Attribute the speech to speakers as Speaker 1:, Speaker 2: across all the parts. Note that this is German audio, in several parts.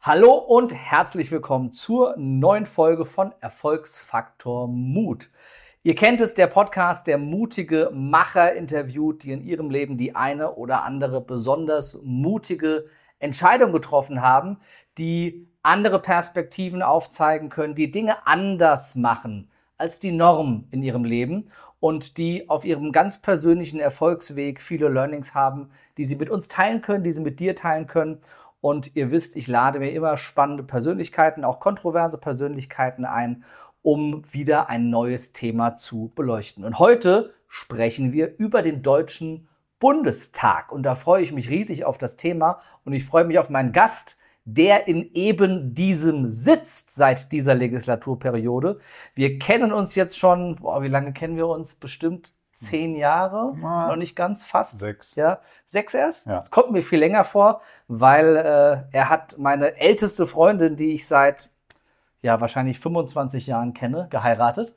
Speaker 1: Hallo und herzlich willkommen zur neuen Folge von Erfolgsfaktor Mut. Ihr kennt es, der Podcast, der mutige Macher interviewt, die in ihrem Leben die eine oder andere besonders mutige Entscheidung getroffen haben, die andere Perspektiven aufzeigen können, die Dinge anders machen als die Norm in ihrem Leben und die auf ihrem ganz persönlichen Erfolgsweg viele Learnings haben, die sie mit uns teilen können, die sie mit dir teilen können. Und ihr wisst, ich lade mir immer spannende Persönlichkeiten, auch kontroverse Persönlichkeiten ein, um wieder ein neues Thema zu beleuchten. Und heute sprechen wir über den Deutschen Bundestag. Und da freue ich mich riesig auf das Thema und ich freue mich auf meinen Gast, der in eben diesem sitzt seit dieser Legislaturperiode. Wir kennen uns jetzt schon, wie lange kennen wir uns? Bestimmt 10 Jahre, noch nicht ganz, fast.
Speaker 2: 6.
Speaker 1: Ja, 6 erst?
Speaker 2: Ja.
Speaker 1: Das kommt mir viel länger vor, weil er hat meine älteste Freundin, die ich seit wahrscheinlich 25 Jahren kenne, geheiratet.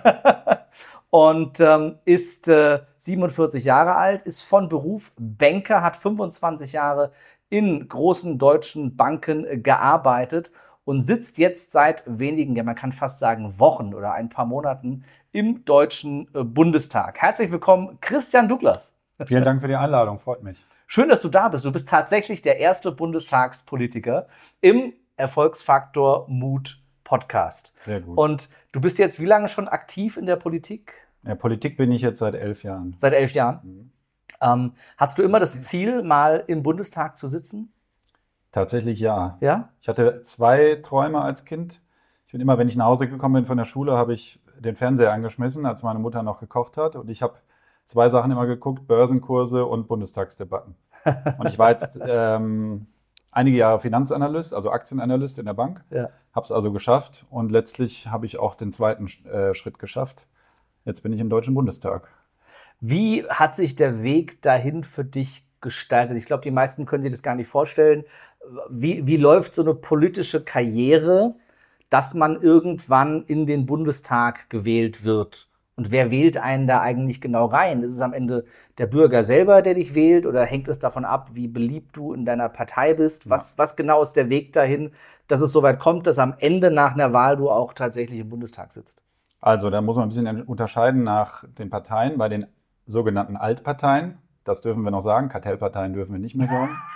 Speaker 1: Und ist 47 Jahre alt, ist von Beruf Banker, hat 25 Jahre in großen deutschen Banken gearbeitet und sitzt jetzt seit wenigen, man kann fast sagen Wochen oder ein paar Monaten im Deutschen Bundestag. Herzlich willkommen, Christian Douglas.
Speaker 2: Vielen Dank für die Einladung, freut mich.
Speaker 1: Schön, dass du da bist. Du bist tatsächlich der erste Bundestagspolitiker im Erfolgsfaktor Mut Podcast.
Speaker 2: Sehr gut.
Speaker 1: Und du bist jetzt wie lange schon aktiv in der Politik?
Speaker 2: In der Politik bin ich jetzt seit 11 Jahren.
Speaker 1: Seit 11 Jahren? Hattest du immer das Ziel, mal im Bundestag zu sitzen?
Speaker 2: Tatsächlich ja.
Speaker 1: Ja?
Speaker 2: Ich hatte 2 Träume als Kind. Ich bin immer, wenn ich nach Hause gekommen bin von der Schule, habe ich den Fernseher angeschmissen, als meine Mutter noch gekocht hat. Und ich habe 2 Sachen immer geguckt, Börsenkurse und Bundestagsdebatten. Und ich war jetzt einige Jahre Finanzanalyst, also Aktienanalyst in der Bank.
Speaker 1: Ja.
Speaker 2: Habe es also geschafft und letztlich habe ich auch den zweiten Schritt geschafft. Jetzt bin ich im Deutschen Bundestag.
Speaker 1: Wie hat sich der Weg dahin für dich gestaltet? Ich glaube, die meisten können sich das gar nicht vorstellen. Wie läuft so eine politische Karriere, dass man irgendwann in den Bundestag gewählt wird? Und wer wählt einen da eigentlich genau rein? Ist es am Ende der Bürger selber, der dich wählt? Oder hängt es davon ab, wie beliebt du in deiner Partei bist? Was genau ist der Weg dahin, dass es soweit kommt, dass am Ende nach einer Wahl du auch tatsächlich im Bundestag sitzt?
Speaker 2: Also da muss man ein bisschen unterscheiden nach den Parteien. Bei den sogenannten Altparteien, das dürfen wir noch sagen, Kartellparteien dürfen wir nicht mehr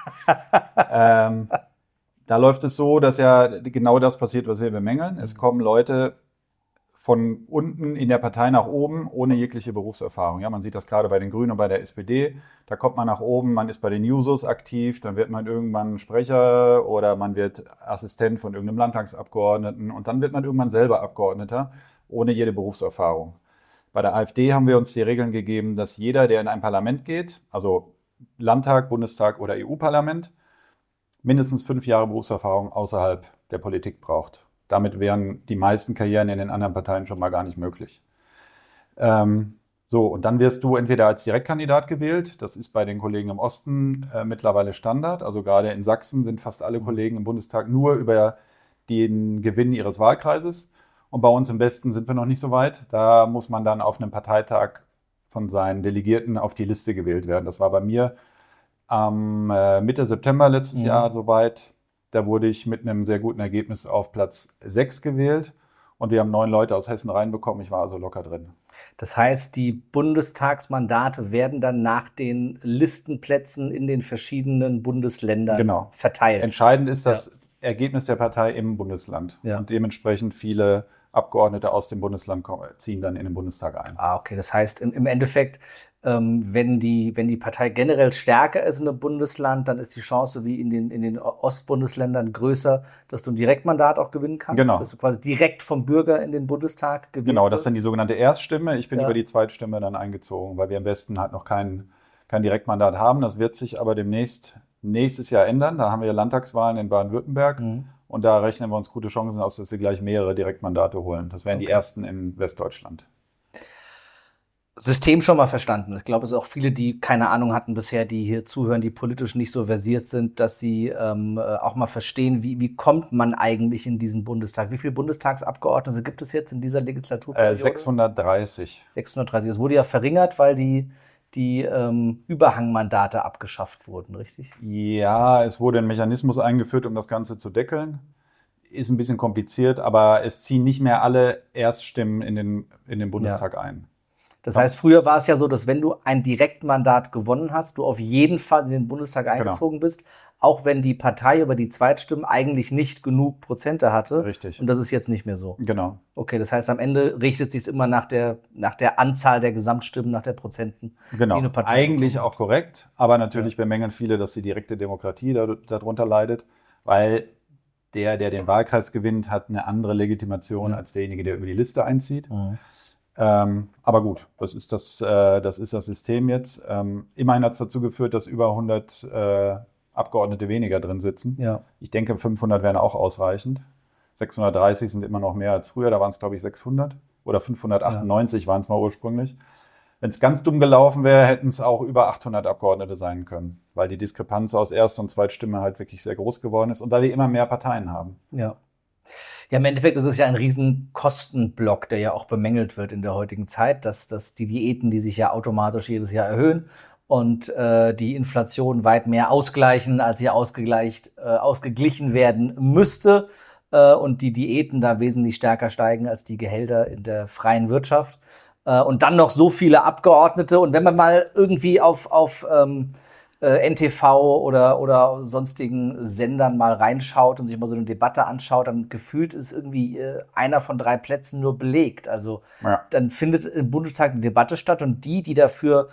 Speaker 2: sagen. Da läuft es so, dass ja genau das passiert, was wir bemängeln. Es kommen Leute von unten in der Partei nach oben, ohne jegliche Berufserfahrung. Ja, man sieht das gerade bei den Grünen und bei der SPD. Da kommt man nach oben, man ist bei den Jusos aktiv, dann wird man irgendwann Sprecher oder man wird Assistent von irgendeinem Landtagsabgeordneten und dann wird man irgendwann selber Abgeordneter, ohne jede Berufserfahrung. Bei der AfD haben wir uns die Regeln gegeben, dass jeder, der in ein Parlament geht, also Landtag, Bundestag oder EU-Parlament, mindestens 5 Jahre Berufserfahrung außerhalb der Politik braucht. Damit wären die meisten Karrieren in den anderen Parteien schon mal gar nicht möglich. Und dann wirst du entweder als Direktkandidat gewählt, das ist bei den Kollegen im Osten mittlerweile Standard, also gerade in Sachsen sind fast alle Kollegen im Bundestag nur über den Gewinn ihres Wahlkreises. Und bei uns im Westen sind wir noch nicht so weit. Da muss man dann auf einem Parteitag von seinen Delegierten auf die Liste gewählt werden. Das war bei mir am Mitte September letztes Jahr soweit. Da wurde ich mit einem sehr guten Ergebnis auf Platz 6 gewählt. Und wir haben 9 Leute aus Hessen reinbekommen. Ich war also locker drin.
Speaker 1: Das heißt, die Bundestagsmandate werden dann nach den Listenplätzen in den verschiedenen Bundesländern verteilt.
Speaker 2: Entscheidend ist das Ergebnis der Partei im Bundesland.
Speaker 1: Ja.
Speaker 2: Und dementsprechend viele Abgeordnete aus dem Bundesland ziehen dann in den Bundestag ein.
Speaker 1: Okay. Das heißt, im Endeffekt, wenn die Partei generell stärker ist in einem Bundesland, dann ist die Chance wie in den Ostbundesländern größer, dass du ein Direktmandat auch gewinnen kannst.
Speaker 2: Genau.
Speaker 1: Dass du quasi direkt vom Bürger in den Bundestag gewählt
Speaker 2: Genau, das
Speaker 1: wirst.
Speaker 2: ist dann die sogenannte Erststimme. Ich bin über die Zweitstimme dann eingezogen, weil wir im Westen halt noch kein Direktmandat haben. Das wird sich aber nächstes Jahr ändern. Da haben wir Landtagswahlen in Baden-Württemberg. Und da rechnen wir uns gute Chancen aus, dass wir gleich mehrere Direktmandate holen. Das wären die ersten in Westdeutschland.
Speaker 1: System schon mal verstanden. Ich glaube, es sind auch viele, die keine Ahnung hatten bisher, die hier zuhören, die politisch nicht so versiert sind, dass sie auch mal verstehen, wie kommt man eigentlich in diesen Bundestag? Wie viele Bundestagsabgeordnete gibt es jetzt in dieser Legislaturperiode?
Speaker 2: 630.
Speaker 1: 630. Das wurde ja verringert, weil die die Überhangmandate abgeschafft wurden, richtig?
Speaker 2: Ja, es wurde ein Mechanismus eingeführt, um das Ganze zu deckeln. Ist ein bisschen kompliziert, aber es ziehen nicht mehr alle Erststimmen in den Bundestag ein.
Speaker 1: Das heißt, früher war es ja so, dass wenn du ein Direktmandat gewonnen hast, du auf jeden Fall in den Bundestag eingezogen bist, auch wenn die Partei über die Zweitstimmen eigentlich nicht genug Prozente hatte.
Speaker 2: Richtig.
Speaker 1: Und das ist jetzt nicht mehr so.
Speaker 2: Genau.
Speaker 1: Okay, das heißt, am Ende richtet sich es immer nach der Anzahl der Gesamtstimmen, nach der Prozenten.
Speaker 2: Genau,
Speaker 1: die eine Partei
Speaker 2: eigentlich
Speaker 1: bekommt.
Speaker 2: auch korrekt, aber natürlich bemängeln viele, dass die direkte Demokratie darunter leidet, weil der den Wahlkreis gewinnt, hat eine andere Legitimation als derjenige, der über die Liste einzieht. Aber gut, das ist das System jetzt. Immerhin hat es dazu geführt, dass über 100 Abgeordnete weniger drin sitzen.
Speaker 1: Ja.
Speaker 2: Ich denke, 500 wären auch ausreichend. 630 sind immer noch mehr als früher, da waren es, glaube ich, 600 oder 598 waren es mal ursprünglich. Wenn es ganz dumm gelaufen wäre, hätten es auch über 800 Abgeordnete sein können, weil die Diskrepanz aus Erst- und Zweitstimme halt wirklich sehr groß geworden ist und weil wir immer mehr Parteien haben.
Speaker 1: Ja. Ja, im Endeffekt ist es ja ein riesen Kostenblock, der ja auch bemängelt wird in der heutigen Zeit, dass die Diäten, die sich ja automatisch jedes Jahr erhöhen und die Inflation weit mehr ausgleichen, als sie ausgeglichen werden müsste und die Diäten da wesentlich stärker steigen als die Gehälter in der freien Wirtschaft. Und dann noch so viele Abgeordnete. Und wenn man mal irgendwie auf NTV oder sonstigen Sendern mal reinschaut und sich mal so eine Debatte anschaut, dann gefühlt ist irgendwie einer von 3 Plätzen nur belegt. Also dann findet im Bundestag eine Debatte statt und die dafür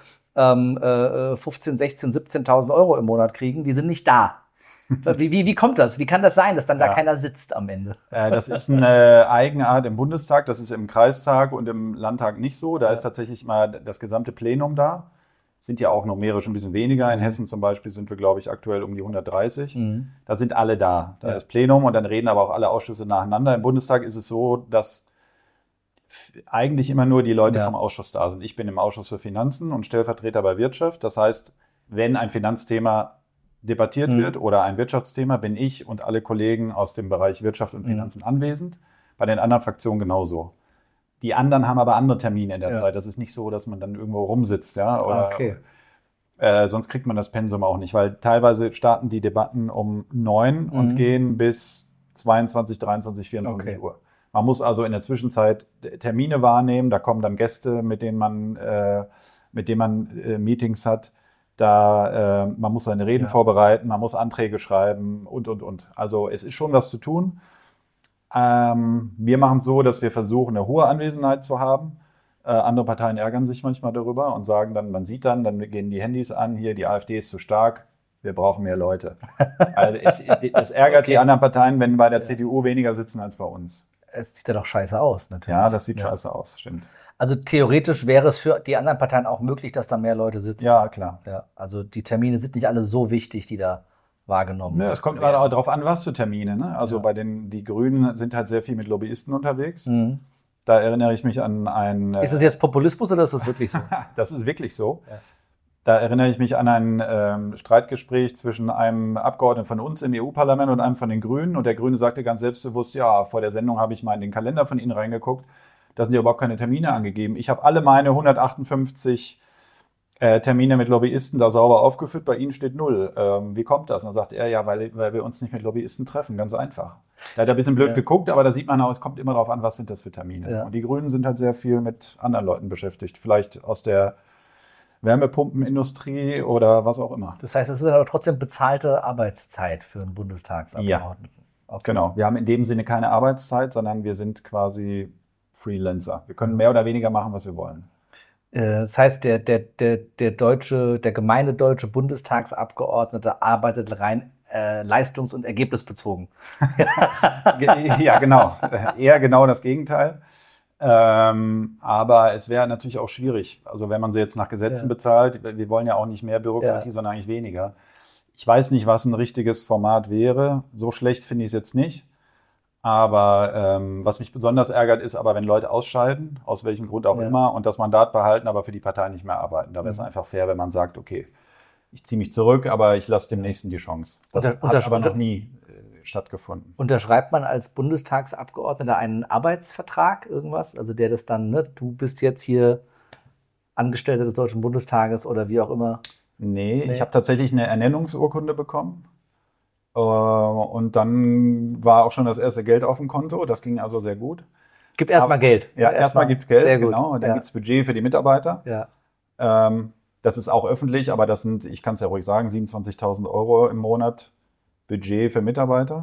Speaker 1: 15, 16, 17.000 Euro im Monat kriegen, die sind nicht da. Wie kommt das? Wie kann das sein, dass dann da keiner sitzt am Ende?
Speaker 2: Das ist eine Eigenart im Bundestag, das ist im Kreistag und im Landtag nicht so. Da ist tatsächlich mal das gesamte Plenum da. Sind ja auch numerisch ein bisschen weniger. In Hessen zum Beispiel sind wir, glaube ich, aktuell um die 130. Da sind alle da. Da ist Plenum und dann reden aber auch alle Ausschüsse nacheinander. Im Bundestag ist es so, dass eigentlich immer nur die Leute vom Ausschuss da sind. Ich bin im Ausschuss für Finanzen und Stellvertreter bei Wirtschaft. Das heißt, wenn ein Finanzthema debattiert wird oder ein Wirtschaftsthema, bin ich und alle Kollegen aus dem Bereich Wirtschaft und Finanzen anwesend. Bei den anderen Fraktionen genauso. Die anderen haben aber andere Termine in der Zeit. Das ist nicht so, dass man dann irgendwo rumsitzt, ja. Oder, sonst kriegt man das Pensum auch nicht, weil teilweise starten die Debatten um 9 und gehen bis 22, 23, 24 Uhr. Man muss also in der Zwischenzeit Termine wahrnehmen. Da kommen dann Gäste, mit denen man Meetings hat. Man muss seine Reden vorbereiten, man muss Anträge schreiben und. Also es ist schon was zu tun. Wir machen es so, dass wir versuchen, eine hohe Anwesenheit zu haben. Andere Parteien ärgern sich manchmal darüber und sagen dann, man sieht dann gehen die Handys an, hier, die AfD ist zu stark, wir brauchen mehr Leute. Also es ärgert die anderen Parteien, wenn bei der CDU weniger sitzen als bei uns.
Speaker 1: Es sieht ja doch scheiße aus, natürlich.
Speaker 2: Ja, das sieht scheiße aus, stimmt.
Speaker 1: Also theoretisch wäre es für die anderen Parteien auch möglich, dass da mehr Leute sitzen.
Speaker 2: Ja, klar.
Speaker 1: Ja, also die Termine sind nicht alle so wichtig, die da wahrgenommen werden.
Speaker 2: Es kommt immer darauf an, was für Termine. Ne? Also die Grünen sind halt sehr viel mit Lobbyisten unterwegs. Da erinnere ich mich an ein...
Speaker 1: Ist das jetzt Populismus oder ist das wirklich so?
Speaker 2: Das ist wirklich so. Ja. Da erinnere ich mich an ein Streitgespräch zwischen einem Abgeordneten von uns im EU-Parlament und einem von den Grünen. Und der Grüne sagte ganz selbstbewusst, ja, vor der Sendung habe ich mal in den Kalender von Ihnen reingeguckt. Da sind ja überhaupt keine Termine angegeben. Ich habe alle meine 158 Termine mit Lobbyisten da sauber aufgeführt. Bei Ihnen steht 0. Wie kommt das? Und dann sagt er, ja, weil wir uns nicht mit Lobbyisten treffen. Ganz einfach. Da hat er ein bisschen blöd geguckt, aber da sieht man auch, es kommt immer darauf an, was sind das für Termine. Ja. Und die Grünen sind halt sehr viel mit anderen Leuten beschäftigt. Vielleicht aus der Wärmepumpenindustrie oder was auch immer.
Speaker 1: Das heißt, es ist aber trotzdem bezahlte Arbeitszeit für einen Bundestagsabgeordneten.
Speaker 2: Ja, okay. Genau. Wir haben in dem Sinne keine Arbeitszeit, sondern wir sind quasi Freelancer. Wir können mehr oder weniger machen, was wir wollen.
Speaker 1: Das heißt, der gemeine deutsche Bundestagsabgeordnete arbeitet rein leistungs- und ergebnisbezogen.
Speaker 2: Ja, genau. Eher genau das Gegenteil. Aber es wäre natürlich auch schwierig. Also wenn man sie jetzt nach Gesetzen bezahlt, wir wollen ja auch nicht mehr Bürokratie, sondern eigentlich weniger. Ich weiß nicht, was ein richtiges Format wäre. So schlecht finde ich es jetzt nicht. Aber was mich besonders ärgert, ist aber, wenn Leute ausscheiden, aus welchem Grund auch immer, und das Mandat behalten, aber für die Partei nicht mehr arbeiten. Da wäre es einfach fair, wenn man sagt, okay, ich ziehe mich zurück, aber ich lasse dem Nächsten die Chance. Das hat aber noch nie stattgefunden.
Speaker 1: Unterschreibt man als Bundestagsabgeordneter einen Arbeitsvertrag, irgendwas? Also der das dann, ne, du bist jetzt hier Angestellter des Deutschen Bundestages oder wie auch immer?
Speaker 2: Nee. Ich habe tatsächlich eine Ernennungsurkunde bekommen. Und dann war auch schon das erste Geld auf dem Konto. Das ging also sehr gut.
Speaker 1: Gib erstmal Geld.
Speaker 2: Ja, erstmal gibt es Geld,
Speaker 1: sehr gut.
Speaker 2: genau. Und dann gibt es Budget für die Mitarbeiter.
Speaker 1: Ja.
Speaker 2: Das ist auch öffentlich, aber das sind, ich kann es ja ruhig sagen, 27.000 € im Monat Budget für Mitarbeiter.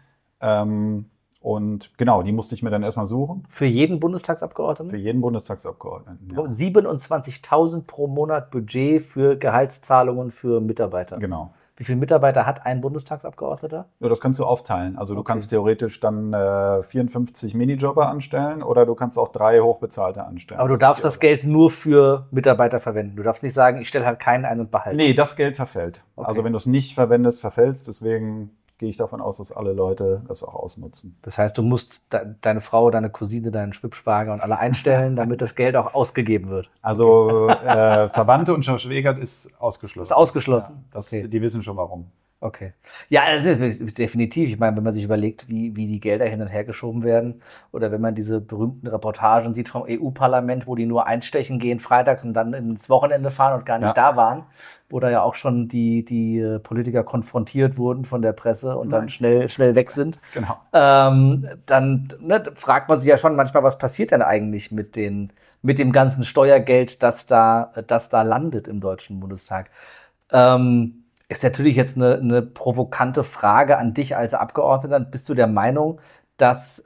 Speaker 2: Und genau, die musste ich mir dann erstmal suchen.
Speaker 1: Für jeden Bundestagsabgeordneten?
Speaker 2: Für jeden Bundestagsabgeordneten,
Speaker 1: ja. 27.000 pro Monat Budget für Gehaltszahlungen für Mitarbeiter.
Speaker 2: Genau.
Speaker 1: Wie viele Mitarbeiter hat ein Bundestagsabgeordneter?
Speaker 2: Ja, das kannst du aufteilen. Also du kannst theoretisch dann 54 Minijobber anstellen oder du kannst auch 3 Hochbezahlte anstellen.
Speaker 1: Aber du darfst das Geld nur für Mitarbeiter verwenden. Du darfst nicht sagen, ich stelle halt keinen ein und behalte es.
Speaker 2: Nee, das Geld verfällt. Okay. Also wenn du es nicht verwendest, verfällt es. Deswegen gehe ich davon aus, dass alle Leute das auch ausnutzen.
Speaker 1: Das heißt, du musst deine Frau, deine Cousine, deinen Schwippschwager und alle einstellen, damit das Geld auch ausgegeben wird.
Speaker 2: Also Verwandte und Schwägert ist ausgeschlossen.
Speaker 1: Ist ausgeschlossen?
Speaker 2: Ja, die wissen schon warum.
Speaker 1: Okay. Ja, das ist definitiv. Ich meine, wenn man sich überlegt, wie die Gelder hin und her geschoben werden oder wenn man diese berühmten Reportagen sieht vom EU-Parlament, wo die nur einstechen gehen freitags und dann ins Wochenende fahren und gar nicht da waren, wo da ja auch schon die Politiker konfrontiert wurden von der Presse und dann schnell weg sind.
Speaker 2: Genau.
Speaker 1: Dann fragt man sich ja schon manchmal, was passiert denn eigentlich mit dem ganzen Steuergeld, das da landet im Deutschen Bundestag. Ist natürlich jetzt eine provokante Frage an dich als Abgeordneter. Bist du der Meinung, dass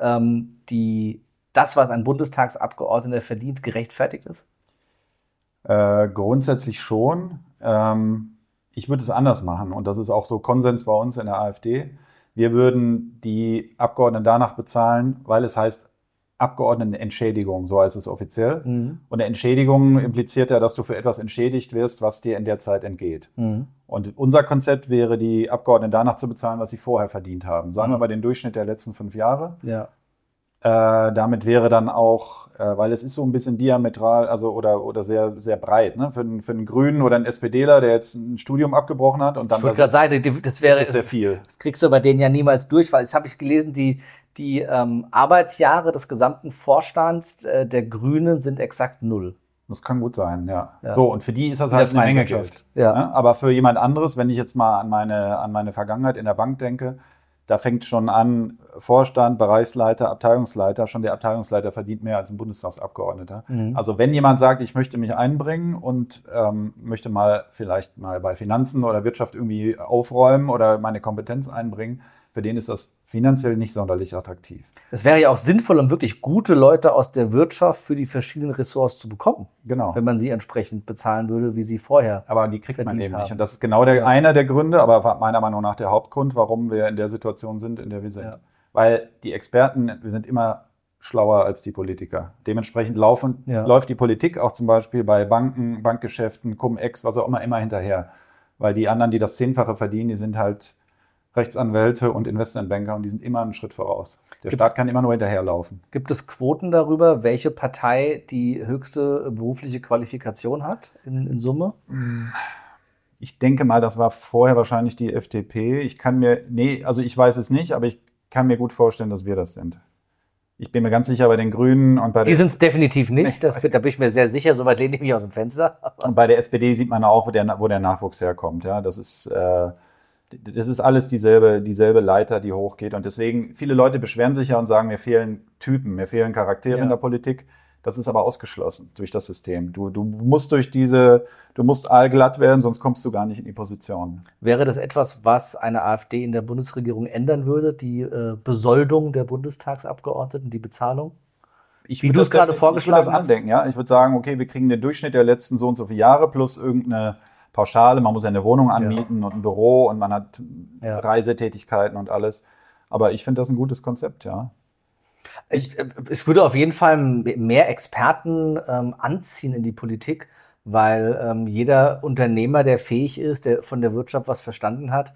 Speaker 1: das, was ein Bundestagsabgeordneter verdient, gerechtfertigt ist?
Speaker 2: Grundsätzlich schon. Ich würde es anders machen und das ist auch so Konsens bei uns in der AfD. Wir würden die Abgeordneten danach bezahlen, weil es heißt Abgeordnetenentschädigung, so heißt es offiziell. Und eine Entschädigung impliziert ja, dass du für etwas entschädigt wirst, was dir in der Zeit entgeht. Und unser Konzept wäre, die Abgeordneten danach zu bezahlen, was sie vorher verdient haben. Sagen wir mal den Durchschnitt der letzten 5 Jahre.
Speaker 1: Ja.
Speaker 2: Damit wäre dann auch, weil es ist so ein bisschen diametral, also oder sehr, sehr breit, ne? Für einen Grünen oder einen SPDler, der jetzt ein Studium abgebrochen hat und dann
Speaker 1: ich wollte gerade sagen, das wäre
Speaker 2: sehr viel.
Speaker 1: Das kriegst du bei denen ja niemals durch, weil das habe ich gelesen, die Arbeitsjahre des gesamten Vorstands der Grünen sind exakt 0.
Speaker 2: Das kann gut sein, ja. So, und für die ist das halt eine Menge Geld.
Speaker 1: Ja.
Speaker 2: Ne? Aber für jemand anderes, wenn ich jetzt mal an meine Vergangenheit in der Bank denke, da fängt schon an, Vorstand, Bereichsleiter, Abteilungsleiter, schon der Abteilungsleiter verdient mehr als ein Bundestagsabgeordneter. Also wenn jemand sagt, ich möchte mich einbringen und möchte vielleicht mal bei Finanzen oder Wirtschaft irgendwie aufräumen oder meine Kompetenz einbringen, für den ist das finanziell nicht sonderlich attraktiv.
Speaker 1: Es wäre ja auch sinnvoll, um wirklich gute Leute aus der Wirtschaft für die verschiedenen Ressorts zu bekommen.
Speaker 2: Genau.
Speaker 1: Wenn man sie entsprechend bezahlen würde, wie sie vorher.
Speaker 2: Aber die kriegt man eben nicht. Und das ist genau einer der Gründe, aber meiner Meinung nach der Hauptgrund, warum wir in der Situation sind, in der wir sind. Ja. Weil die Experten, wir sind immer schlauer als die Politiker. Dementsprechend läuft die Politik auch zum Beispiel bei Banken, Bankgeschäften, Cum-Ex, was auch immer hinterher. Weil die anderen, die das 10-fache verdienen, die sind halt Rechtsanwälte und Investmentbanker und die sind immer einen Schritt voraus. Der Staat kann immer nur hinterherlaufen.
Speaker 1: Gibt es Quoten darüber, welche Partei die höchste berufliche Qualifikation hat in Summe?
Speaker 2: Ich denke mal, das war vorher wahrscheinlich die FDP. Ich weiß es nicht, aber ich kann mir gut vorstellen, dass wir das sind. Ich bin mir ganz sicher bei den Grünen und bei
Speaker 1: Die sind es definitiv nicht. Da bin ich mir sehr sicher. Soweit lehne ich mich aus dem Fenster.
Speaker 2: Und bei der SPD sieht man auch, wo der Nachwuchs herkommt. Ja, das ist alles dieselbe Leiter, die hochgeht. Und deswegen, viele Leute beschweren sich ja und sagen, mir fehlen Typen, mir fehlen Charaktere in der Politik. Das ist aber ausgeschlossen durch das System. Du musst aalglatt werden, sonst kommst du gar nicht in die Position.
Speaker 1: Wäre das etwas, was eine AfD in der Bundesregierung ändern würde? Die Besoldung der Bundestagsabgeordneten, die Bezahlung? Wie du es gerade vorgeschlagen hast?
Speaker 2: Ich würde das andenken, ja. Ich würde sagen, okay, wir kriegen den Durchschnitt der letzten so und so viele Jahre plus irgendeine Pauschale. Man muss ja eine Wohnung anmieten und ein Büro und man hat Reisetätigkeiten und alles. Aber ich finde das ein gutes Konzept, ja.
Speaker 1: Es würde auf jeden Fall mehr Experten anziehen in die Politik, weil jeder Unternehmer, der fähig ist, der von der Wirtschaft was verstanden hat,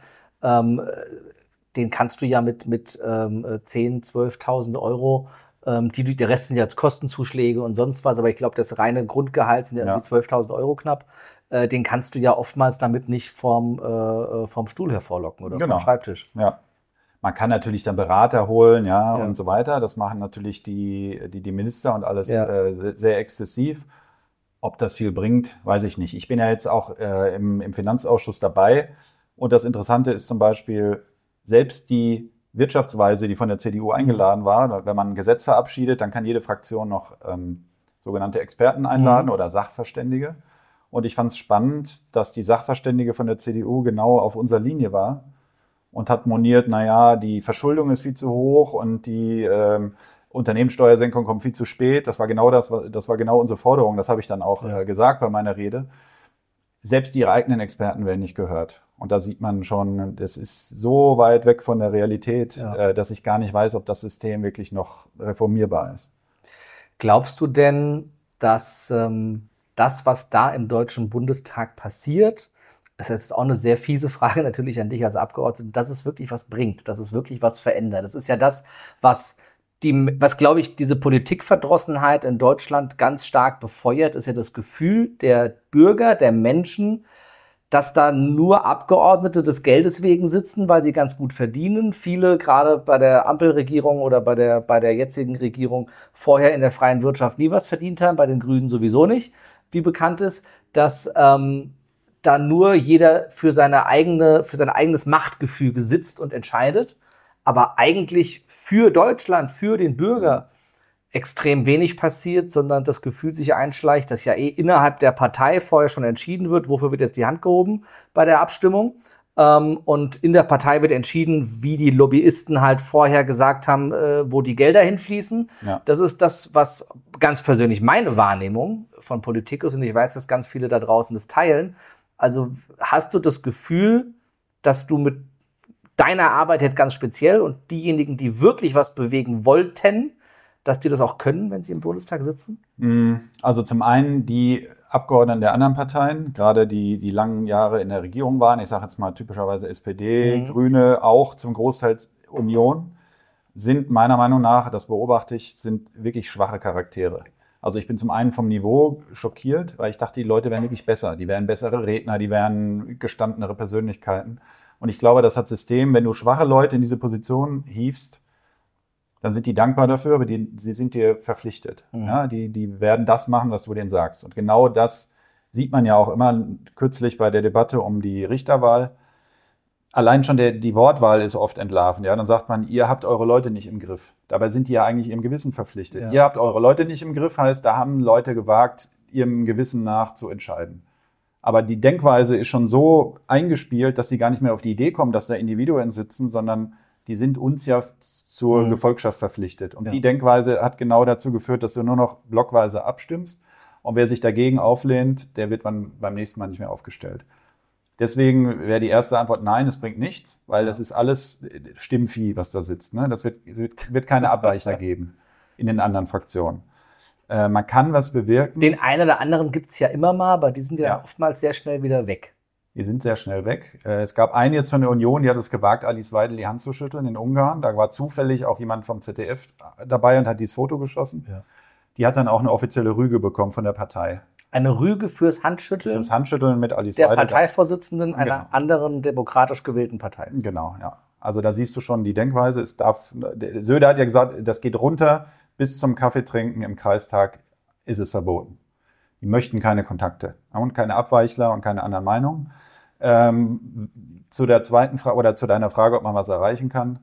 Speaker 1: den kannst du ja mit 10.000, 12.000 Euro, der Rest sind ja Kostenzuschläge und sonst was, aber ich glaube, das reine Grundgehalt sind ja irgendwie 12.000 Euro knapp, den kannst du ja oftmals damit nicht vom Stuhl hervorlocken oder vom Schreibtisch.
Speaker 2: Ja. Man kann natürlich dann Berater holen, und so weiter. Das machen natürlich die Minister und alles sehr exzessiv. Ob das viel bringt, weiß ich nicht. Ich bin ja jetzt auch im Finanzausschuss dabei. Und das Interessante ist zum Beispiel, selbst die Wirtschaftsweise, die von der CDU eingeladen war, wenn man ein Gesetz verabschiedet, dann kann jede Fraktion noch sogenannte Experten einladen oder Sachverständige. Und ich fand es spannend, dass die Sachverständige von der CDU genau auf unserer Linie war und hat moniert, naja, die Verschuldung ist viel zu hoch und die Unternehmenssteuersenkung kommt viel zu spät. Das war genau unsere Forderung. Das habe ich dann auch gesagt bei meiner Rede. Selbst ihre eigenen Experten werden nicht gehört. Und da sieht man schon, das ist so weit weg von der Realität, dass ich gar nicht weiß, ob das System wirklich noch reformierbar ist.
Speaker 1: Glaubst du denn, dass das, was da im Deutschen Bundestag passiert, das ist jetzt auch eine sehr fiese Frage natürlich an dich als Abgeordneten, dass es wirklich was bringt, dass es wirklich was verändert? Das ist ja das, was glaube ich, diese Politikverdrossenheit in Deutschland ganz stark befeuert, ist ja das Gefühl der Bürger, der Menschen, dass da nur Abgeordnete des Geldes wegen sitzen, weil sie ganz gut verdienen. Viele, gerade bei der Ampelregierung oder bei der jetzigen Regierung, vorher in der freien Wirtschaft nie was verdient haben, bei den Grünen sowieso nicht, wie bekannt ist, dass da nur jeder für sein eigenes Machtgefüge sitzt und entscheidet, aber eigentlich für Deutschland, für den Bürger extrem wenig passiert, sondern das Gefühl sich einschleicht, dass ja innerhalb der Partei vorher schon entschieden wird, wofür wird jetzt die Hand gehoben bei der Abstimmung. Und in der Partei wird entschieden, wie die Lobbyisten halt vorher gesagt haben, wo die Gelder hinfließen. Ja. Das ist das, was ganz persönlich meine Wahrnehmung von Politik ist. Und ich weiß, dass ganz viele da draußen das teilen. Also hast du das Gefühl, dass du mit deiner Arbeit jetzt ganz speziell und diejenigen, die wirklich was bewegen wollten, dass die das auch können, wenn sie im Bundestag sitzen?
Speaker 2: Also zum einen die Abgeordneten der anderen Parteien, gerade die langen Jahre in der Regierung waren, ich sage jetzt mal typischerweise SPD, Grüne, auch zum Großteil Union, sind meiner Meinung nach, das beobachte ich, sind wirklich schwache Charaktere. Also ich bin zum einen vom Niveau schockiert, weil ich dachte, die Leute wären wirklich besser. Die wären bessere Redner, die wären gestandenere Persönlichkeiten. Und ich glaube, das hat System, wenn du schwache Leute in diese Position hiefst, dann sind die dankbar dafür, aber sie sind dir verpflichtet. Ja, die werden das machen, was du denen sagst. Und genau das sieht man ja auch immer kürzlich bei der Debatte um die Richterwahl. Allein schon die Wortwahl ist oft entlarvend. Ja, dann sagt man, ihr habt eure Leute nicht im Griff. Dabei sind die ja eigentlich ihrem Gewissen verpflichtet. Ja. Ihr habt eure Leute nicht im Griff, heißt, da haben Leute gewagt, ihrem Gewissen nach zu entscheiden. Aber die Denkweise ist schon so eingespielt, dass sie gar nicht mehr auf die Idee kommen, dass da Individuen sitzen, sondern die sind uns ja zur Gefolgschaft verpflichtet. Und die Denkweise hat genau dazu geführt, dass du nur noch blockweise abstimmst. Und wer sich dagegen auflehnt, der wird beim nächsten Mal nicht mehr aufgestellt. Deswegen wäre die erste Antwort, nein, es bringt nichts, weil das ist alles Stimmvieh, was da sitzt. Ne? Das wird keine Abweichler geben in den anderen Fraktionen. Man kann was bewirken.
Speaker 1: Den einen oder anderen gibt's ja immer mal, aber die sind ja oftmals sehr schnell wieder weg.
Speaker 2: Die sind sehr schnell weg. Es gab einen jetzt von der Union, die hat es gewagt, Alice Weidel die Hand zu schütteln in Ungarn. Da war zufällig auch jemand vom ZDF dabei und hat dieses Foto geschossen. Ja. Die hat dann auch eine offizielle Rüge bekommen von der Partei.
Speaker 1: Eine Rüge fürs Handschütteln?
Speaker 2: Fürs Handschütteln mit Alice
Speaker 1: Weidel.
Speaker 2: Der
Speaker 1: Parteivorsitzenden einer anderen demokratisch gewählten Partei.
Speaker 2: Genau, ja. Also da siehst du schon die Denkweise. Söder hat ja gesagt, das geht runter bis zum Kaffeetrinken im Kreistag ist es verboten. Die möchten keine Kontakte und keine Abweichler und keine anderen Meinungen. Zu der zweiten Frage oder zu deiner Frage, ob man was erreichen kann.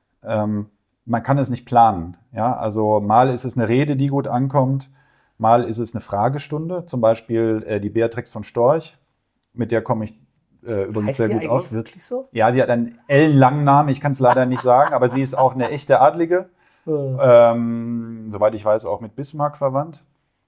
Speaker 2: Man kann es nicht planen. Ja? Also mal ist es eine Rede, die gut ankommt, mal ist es eine Fragestunde. Zum Beispiel die Beatrix von Storch, mit der komme ich übrigens sehr gut aus. Heißt die eigentlich wirklich so? Ja, sie hat einen ellenlangen Namen, ich kann es leider nicht sagen, aber sie ist auch eine echte Adlige. Soweit ich weiß, auch mit Bismarck verwandt.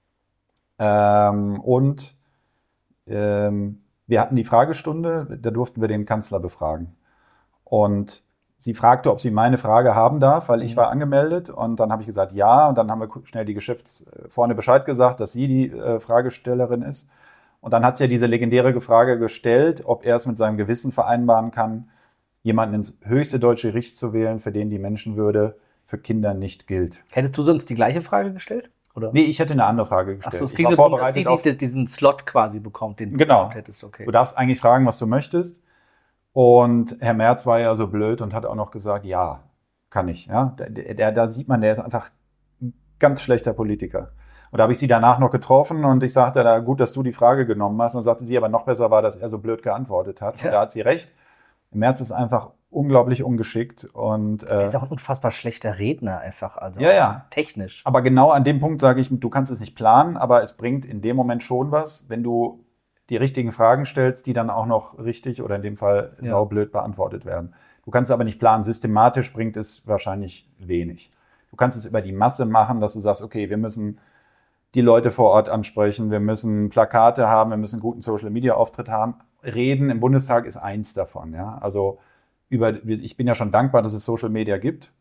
Speaker 2: Wir hatten die Fragestunde, da durften wir den Kanzler befragen. Und sie fragte, ob sie meine Frage haben darf, weil ich war angemeldet. Und dann habe ich gesagt, ja. Und dann haben wir schnell die vorne Bescheid gesagt, dass sie die Fragestellerin ist. Und dann hat sie ja diese legendäre Frage gestellt, ob er es mit seinem Gewissen vereinbaren kann, jemanden ins höchste deutsche Gericht zu wählen, für den die Menschenwürde für Kinder nicht gilt.
Speaker 1: Hättest du sonst die gleiche Frage gestellt? Oder?
Speaker 2: Nee, ich hätte eine andere Frage gestellt.
Speaker 1: Achso, es ging darum, dass die diesen Slot quasi bekommt, den
Speaker 2: du hättest. Okay. Du darfst eigentlich fragen, was du möchtest. Und Herr Merz war ja so blöd und hat auch noch gesagt, ja, kann ich. Ja? Da sieht man, der ist einfach ein ganz schlechter Politiker. Und da habe ich sie danach noch getroffen und ich sagte, da gut, dass du die Frage genommen hast. Und dann sagte sie, aber noch besser war, dass er so blöd geantwortet hat. Ja. Und da hat sie recht. Merz ist einfach unglaublich ungeschickt und
Speaker 1: er ist auch ein unfassbar schlechter Redner einfach, also
Speaker 2: ja.
Speaker 1: Technisch.
Speaker 2: Aber genau an dem Punkt sage ich, du kannst es nicht planen, aber es bringt in dem Moment schon was, wenn du die richtigen Fragen stellst, die dann auch noch richtig oder in dem Fall saublöd beantwortet werden. Du kannst es aber nicht planen. Systematisch bringt es wahrscheinlich wenig. Du kannst es über die Masse machen, dass du sagst, okay, wir müssen die Leute vor Ort ansprechen, wir müssen Plakate haben, wir müssen einen guten Social-Media-Auftritt haben. Reden im Bundestag ist eins davon. Ja? Also ich bin ja schon dankbar, dass es Social Media gibt,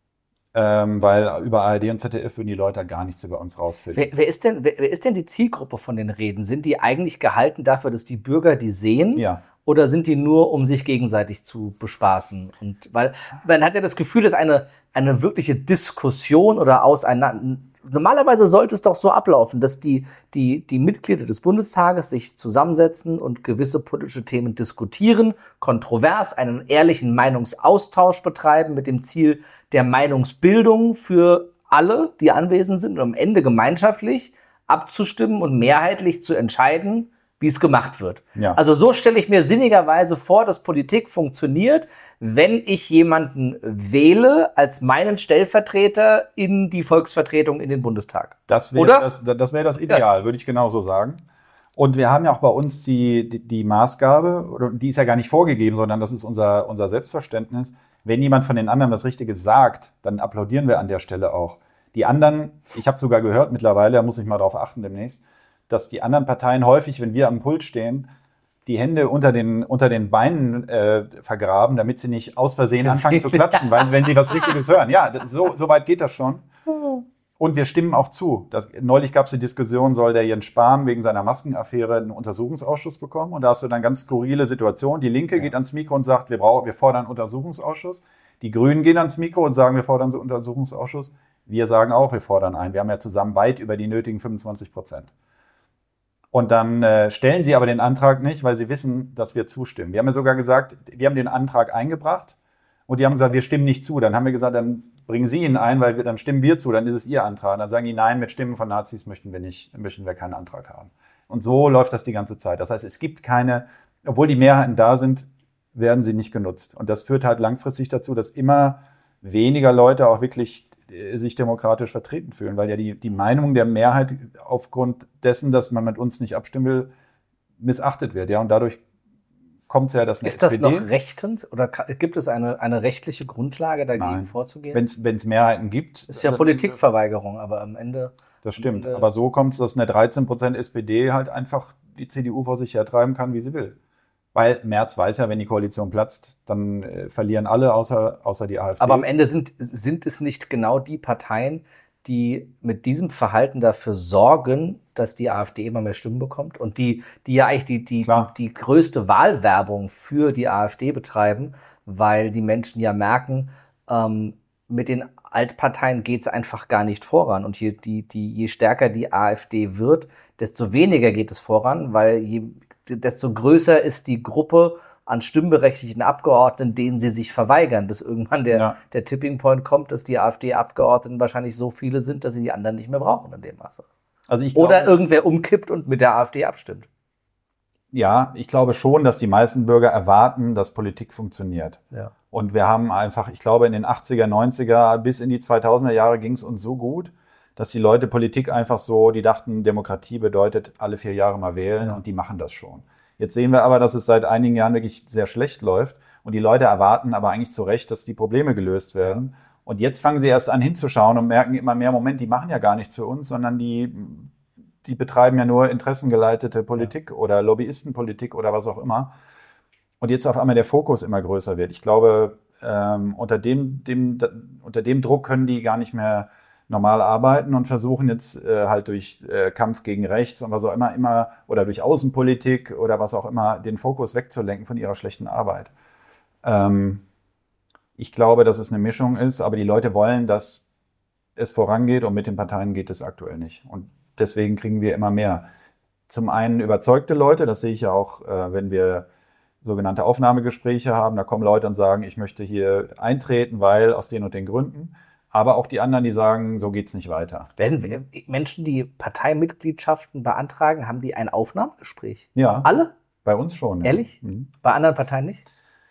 Speaker 2: weil über ARD und ZDF würden die Leute halt gar nichts über uns rausfinden.
Speaker 1: Wer ist denn die Zielgruppe von den Reden? Sind die eigentlich gehalten dafür, dass die Bürger die sehen?
Speaker 2: Ja.
Speaker 1: Oder sind die nur, um sich gegenseitig zu bespaßen? Und weil man hat ja das Gefühl, dass eine wirkliche Diskussion oder normalerweise sollte es doch so ablaufen, dass die Mitglieder des Bundestages sich zusammensetzen und gewisse politische Themen diskutieren, kontrovers einen ehrlichen Meinungsaustausch betreiben mit dem Ziel der Meinungsbildung für alle, die anwesend sind, und am Ende gemeinschaftlich abzustimmen und mehrheitlich zu entscheiden, wie es gemacht wird.
Speaker 2: Ja.
Speaker 1: Also so stelle ich mir sinnigerweise vor, dass Politik funktioniert, wenn ich jemanden wähle als meinen Stellvertreter in die Volksvertretung in den Bundestag.
Speaker 2: Das wäre das Ideal, würde ich genauso sagen. Und wir haben ja auch bei uns die Maßgabe, oder die ist ja gar nicht vorgegeben, sondern das ist unser Selbstverständnis. Wenn jemand von den anderen das Richtige sagt, dann applaudieren wir an der Stelle auch. Die anderen, ich habe sogar gehört mittlerweile, da muss ich mal drauf achten demnächst, dass die anderen Parteien häufig, wenn wir am Pult stehen, die Hände unter den Beinen vergraben, damit sie nicht aus Versehen anfangen zu klatschen, weil wenn sie was Richtiges hören. Ja, so weit geht das schon. Und wir stimmen auch zu. Neulich gab es die Diskussion, soll der Jens Spahn wegen seiner Maskenaffäre einen Untersuchungsausschuss bekommen? Und da hast du dann ganz skurrile Situationen. Die Linke geht ans Mikro und sagt, wir fordern einen Untersuchungsausschuss. Die Grünen gehen ans Mikro und sagen, wir fordern einen Untersuchungsausschuss. Wir sagen auch, wir fordern einen. Wir haben ja zusammen weit über die nötigen 25%. Und dann stellen sie aber den Antrag nicht, weil sie wissen, dass wir zustimmen. Wir haben ja sogar gesagt, wir haben den Antrag eingebracht und die haben gesagt, wir stimmen nicht zu. Dann haben wir gesagt, dann bringen Sie ihn ein, weil dann stimmen wir zu, dann ist es Ihr Antrag. Und dann sagen die, nein, mit Stimmen von Nazis möchten wir keinen Antrag haben. Und so läuft das die ganze Zeit. Das heißt, es gibt obwohl die Mehrheiten da sind, werden sie nicht genutzt. Und das führt halt langfristig dazu, dass immer weniger Leute auch wirklich sich demokratisch vertreten fühlen, weil ja die Meinung der Mehrheit aufgrund dessen, dass man mit uns nicht abstimmen will, missachtet wird. Ja, und dadurch kommt es ja, dass eine
Speaker 1: SPD... Ist das
Speaker 2: SPD,
Speaker 1: noch rechtens oder gibt es eine rechtliche Grundlage, dagegen vorzugehen?
Speaker 2: Wenn es Mehrheiten gibt...
Speaker 1: Ist ja Politikverweigerung, aber am Ende...
Speaker 2: Das stimmt, aber so kommt es, dass eine 13% SPD halt einfach die CDU vor sich hertreiben kann, wie sie will. Weil Merz weiß ja, wenn die Koalition platzt, dann verlieren alle, außer die AfD.
Speaker 1: Aber am Ende sind es nicht genau die Parteien, die mit diesem Verhalten dafür sorgen, dass die AfD immer mehr Stimmen bekommt und die ja eigentlich die größte Wahlwerbung für die AfD betreiben, weil die Menschen ja merken, mit den Altparteien geht es einfach gar nicht voran. Und je stärker die AfD wird, desto weniger geht es voran, weil desto größer ist die Gruppe an stimmberechtigten Abgeordneten, denen sie sich verweigern, bis irgendwann der Tipping Point kommt, dass die AfD-Abgeordneten wahrscheinlich so viele sind, dass sie die anderen nicht mehr brauchen in dem Maße.
Speaker 2: Also
Speaker 1: oder irgendwer umkippt und mit der AfD abstimmt.
Speaker 2: Ja, ich glaube schon, dass die meisten Bürger erwarten, dass Politik funktioniert.
Speaker 1: Ja.
Speaker 2: Und wir haben einfach, ich glaube, in den 80er, 90er bis in die 2000er Jahre ging es uns so gut, dass die Leute Politik einfach so, die dachten, Demokratie bedeutet alle 4 Jahre mal wählen und die machen das schon. Jetzt sehen wir aber, dass es seit einigen Jahren wirklich sehr schlecht läuft und die Leute erwarten aber eigentlich zu Recht, dass die Probleme gelöst werden. Und jetzt fangen sie erst an hinzuschauen und merken immer mehr, Moment, die machen ja gar nichts für uns, sondern die betreiben ja nur interessengeleitete Politik oder Lobbyistenpolitik oder was auch immer. Und jetzt auf einmal der Fokus immer größer wird. Ich glaube, unter dem Druck können die gar nicht mehr normal arbeiten und versuchen jetzt halt durch Kampf gegen Rechts und was auch immer oder durch Außenpolitik oder was auch immer den Fokus wegzulenken von ihrer schlechten Arbeit. Ich glaube, dass es eine Mischung ist, aber die Leute wollen, dass es vorangeht und mit den Parteien geht es aktuell nicht. Und deswegen kriegen wir immer mehr. Zum einen überzeugte Leute, das sehe ich ja auch, wenn wir sogenannte Aufnahmegespräche haben, da kommen Leute und sagen, ich möchte hier eintreten, weil aus den und den Gründen. aber auch die anderen, die sagen, so geht's nicht weiter.
Speaker 1: Werden Menschen, die Parteimitgliedschaften beantragen, haben die ein Aufnahmegespräch?
Speaker 2: Ja.
Speaker 1: Alle?
Speaker 2: Bei uns schon.
Speaker 1: Ehrlich?
Speaker 2: Ja.
Speaker 1: Bei anderen Parteien nicht?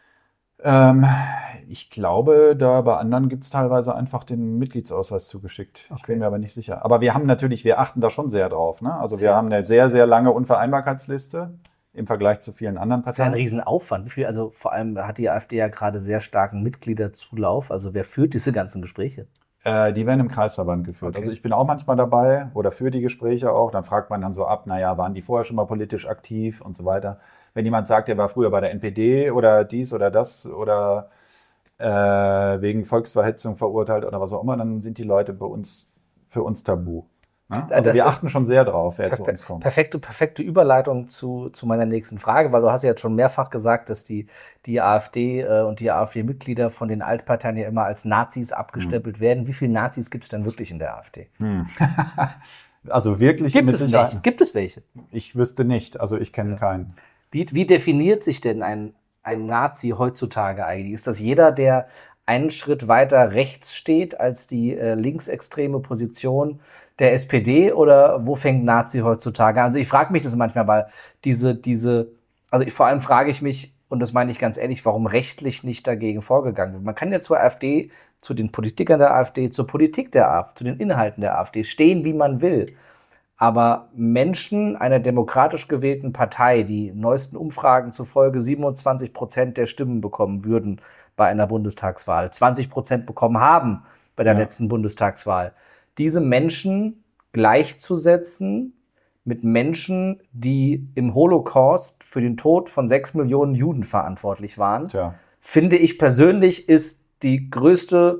Speaker 2: Ich glaube, bei anderen gibt es teilweise einfach den Mitgliedsausweis zugeschickt. Ich bin mir aber nicht sicher. Aber wir achten da schon sehr drauf. Ne? Also wir haben eine sehr, sehr lange Unvereinbarkeitsliste im Vergleich zu vielen anderen Parteien.
Speaker 1: Das ist ja ein Riesenaufwand. Wie viel, also vor allem hat die AfD ja gerade sehr starken Mitgliederzulauf. Also wer führt diese ganzen Gespräche?
Speaker 2: Die werden im Kreisverband geführt.
Speaker 1: Okay.
Speaker 2: Also ich bin auch manchmal dabei oder führe die Gespräche auch. Dann fragt man dann so ab, waren die vorher schon mal politisch aktiv und so weiter. Wenn jemand sagt, er war früher bei der NPD oder dies oder das oder wegen Volksverhetzung verurteilt oder was auch immer, dann sind die Leute für uns tabu. Ne? Also wir achten schon sehr drauf, wer zu uns kommt.
Speaker 1: Perfekte Überleitung zu meiner nächsten Frage, weil du hast ja jetzt schon mehrfach gesagt, dass die AfD und die AfD-Mitglieder von den Altparteien ja immer als Nazis abgestempelt werden. Wie viele Nazis gibt es denn wirklich in der AfD?
Speaker 2: Also wirklich
Speaker 1: mit Sicherheit. Gibt es welche?
Speaker 2: Ich wüsste nicht, also ich kenne keinen.
Speaker 1: Wie definiert sich denn ein Nazi heutzutage eigentlich? Ist das jeder, der einen Schritt weiter rechts steht als die linksextreme Position der SPD, oder wo fängt Nazi heutzutage an? Also ich frage mich das manchmal, weil vor allem frage ich mich, und das meine ich ganz ehrlich, warum rechtlich nicht dagegen vorgegangen wird. Man kann ja zur AfD, zu den Politikern der AfD, zur Politik der AfD, zu den Inhalten der AfD stehen, wie man will. Aber Menschen einer demokratisch gewählten Partei, die neuesten Umfragen zufolge 27% der Stimmen bekommen würden bei einer Bundestagswahl, 20% bekommen haben bei der letzten Bundestagswahl, diese Menschen gleichzusetzen mit Menschen, die im Holocaust für den Tod von 6 Millionen Juden verantwortlich waren, finde ich persönlich, ist die größte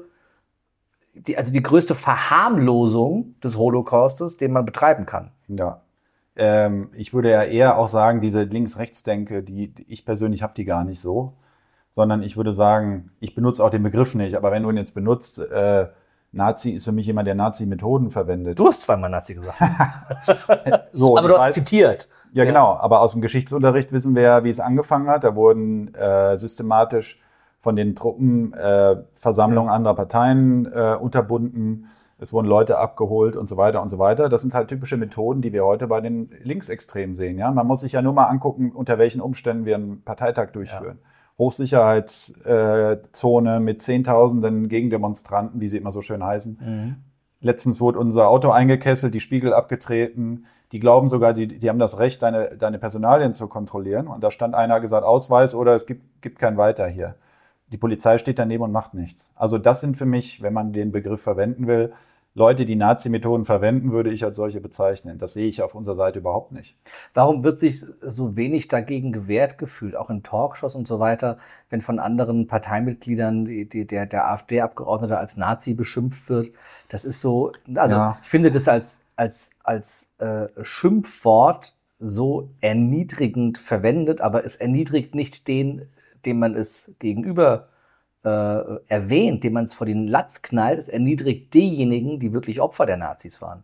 Speaker 1: Verharmlosung des Holocaustes, den man betreiben kann.
Speaker 2: Ja. Ich würde ja eher auch sagen, diese Links-Rechts-Denke, ich persönlich habe die gar nicht so, sondern ich würde sagen, ich benutze auch den Begriff nicht, aber wenn du ihn jetzt benutzt, Nazi ist für mich jemand, der Nazi-Methoden verwendet.
Speaker 1: Du hast zweimal Nazi gesagt.
Speaker 2: So,
Speaker 1: aber du hast zitiert.
Speaker 2: Ja, genau. Aber aus dem Geschichtsunterricht wissen wir ja, wie es angefangen hat. Da wurden systematisch von den Truppen Versammlungen anderer Parteien unterbunden. Es wurden Leute abgeholt und so weiter und so weiter. Das sind halt typische Methoden, die wir heute bei den Linksextremen sehen. Ja? Man muss sich ja nur mal angucken, unter welchen Umständen wir einen Parteitag durchführen. Ja. Hochsicherheitszone mit Zehntausenden Gegendemonstranten, wie sie immer so schön heißen. Mhm. Letztens wurde unser Auto eingekesselt, die Spiegel abgetreten. Die glauben sogar, die haben das Recht, deine Personalien zu kontrollieren. Und da stand einer, gesagt, Ausweis oder es gibt kein Weiter hier. Die Polizei steht daneben und macht nichts. Also das sind für mich, wenn man den Begriff verwenden will, Leute, die Nazi-Methoden verwenden, würde ich als solche bezeichnen. Das sehe ich auf unserer Seite überhaupt nicht.
Speaker 1: Warum wird sich so wenig dagegen gewehrt gefühlt, auch in Talkshows und so weiter, wenn von anderen Parteimitgliedern der AfD-Abgeordnete als Nazi beschimpft wird? Das ist so, ich finde das als Schimpfwort so erniedrigend verwendet, aber es erniedrigt nicht den, dem man es gegenüber erwähnt, dem man es vor den Latz knallt. Es erniedrigt diejenigen, die wirklich Opfer der Nazis waren.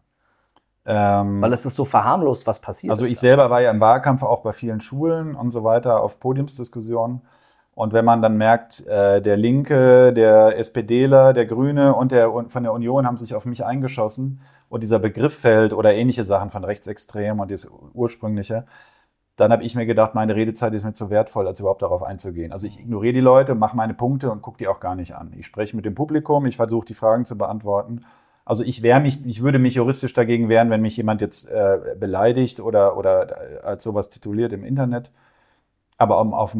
Speaker 1: Weil es ist so verharmlost, was passiert ist.
Speaker 2: Also ich selber war ja im Wahlkampf auch bei vielen Schulen und so weiter auf Podiumsdiskussionen. Und wenn man dann merkt, der Linke, der SPDler, der Grüne und von der Union haben sich auf mich eingeschossen und dieser Begriff fällt oder ähnliche Sachen von Rechtsextrem und das Ursprüngliche, dann habe ich mir gedacht, meine Redezeit ist mir zu wertvoll, als überhaupt darauf einzugehen. Also ich ignoriere die Leute, mache meine Punkte und gucke die auch gar nicht an. Ich spreche mit dem Publikum, ich versuche die Fragen zu beantworten. Also ich würde mich juristisch dagegen wehren, wenn mich jemand jetzt beleidigt oder als sowas tituliert im Internet. Aber um auf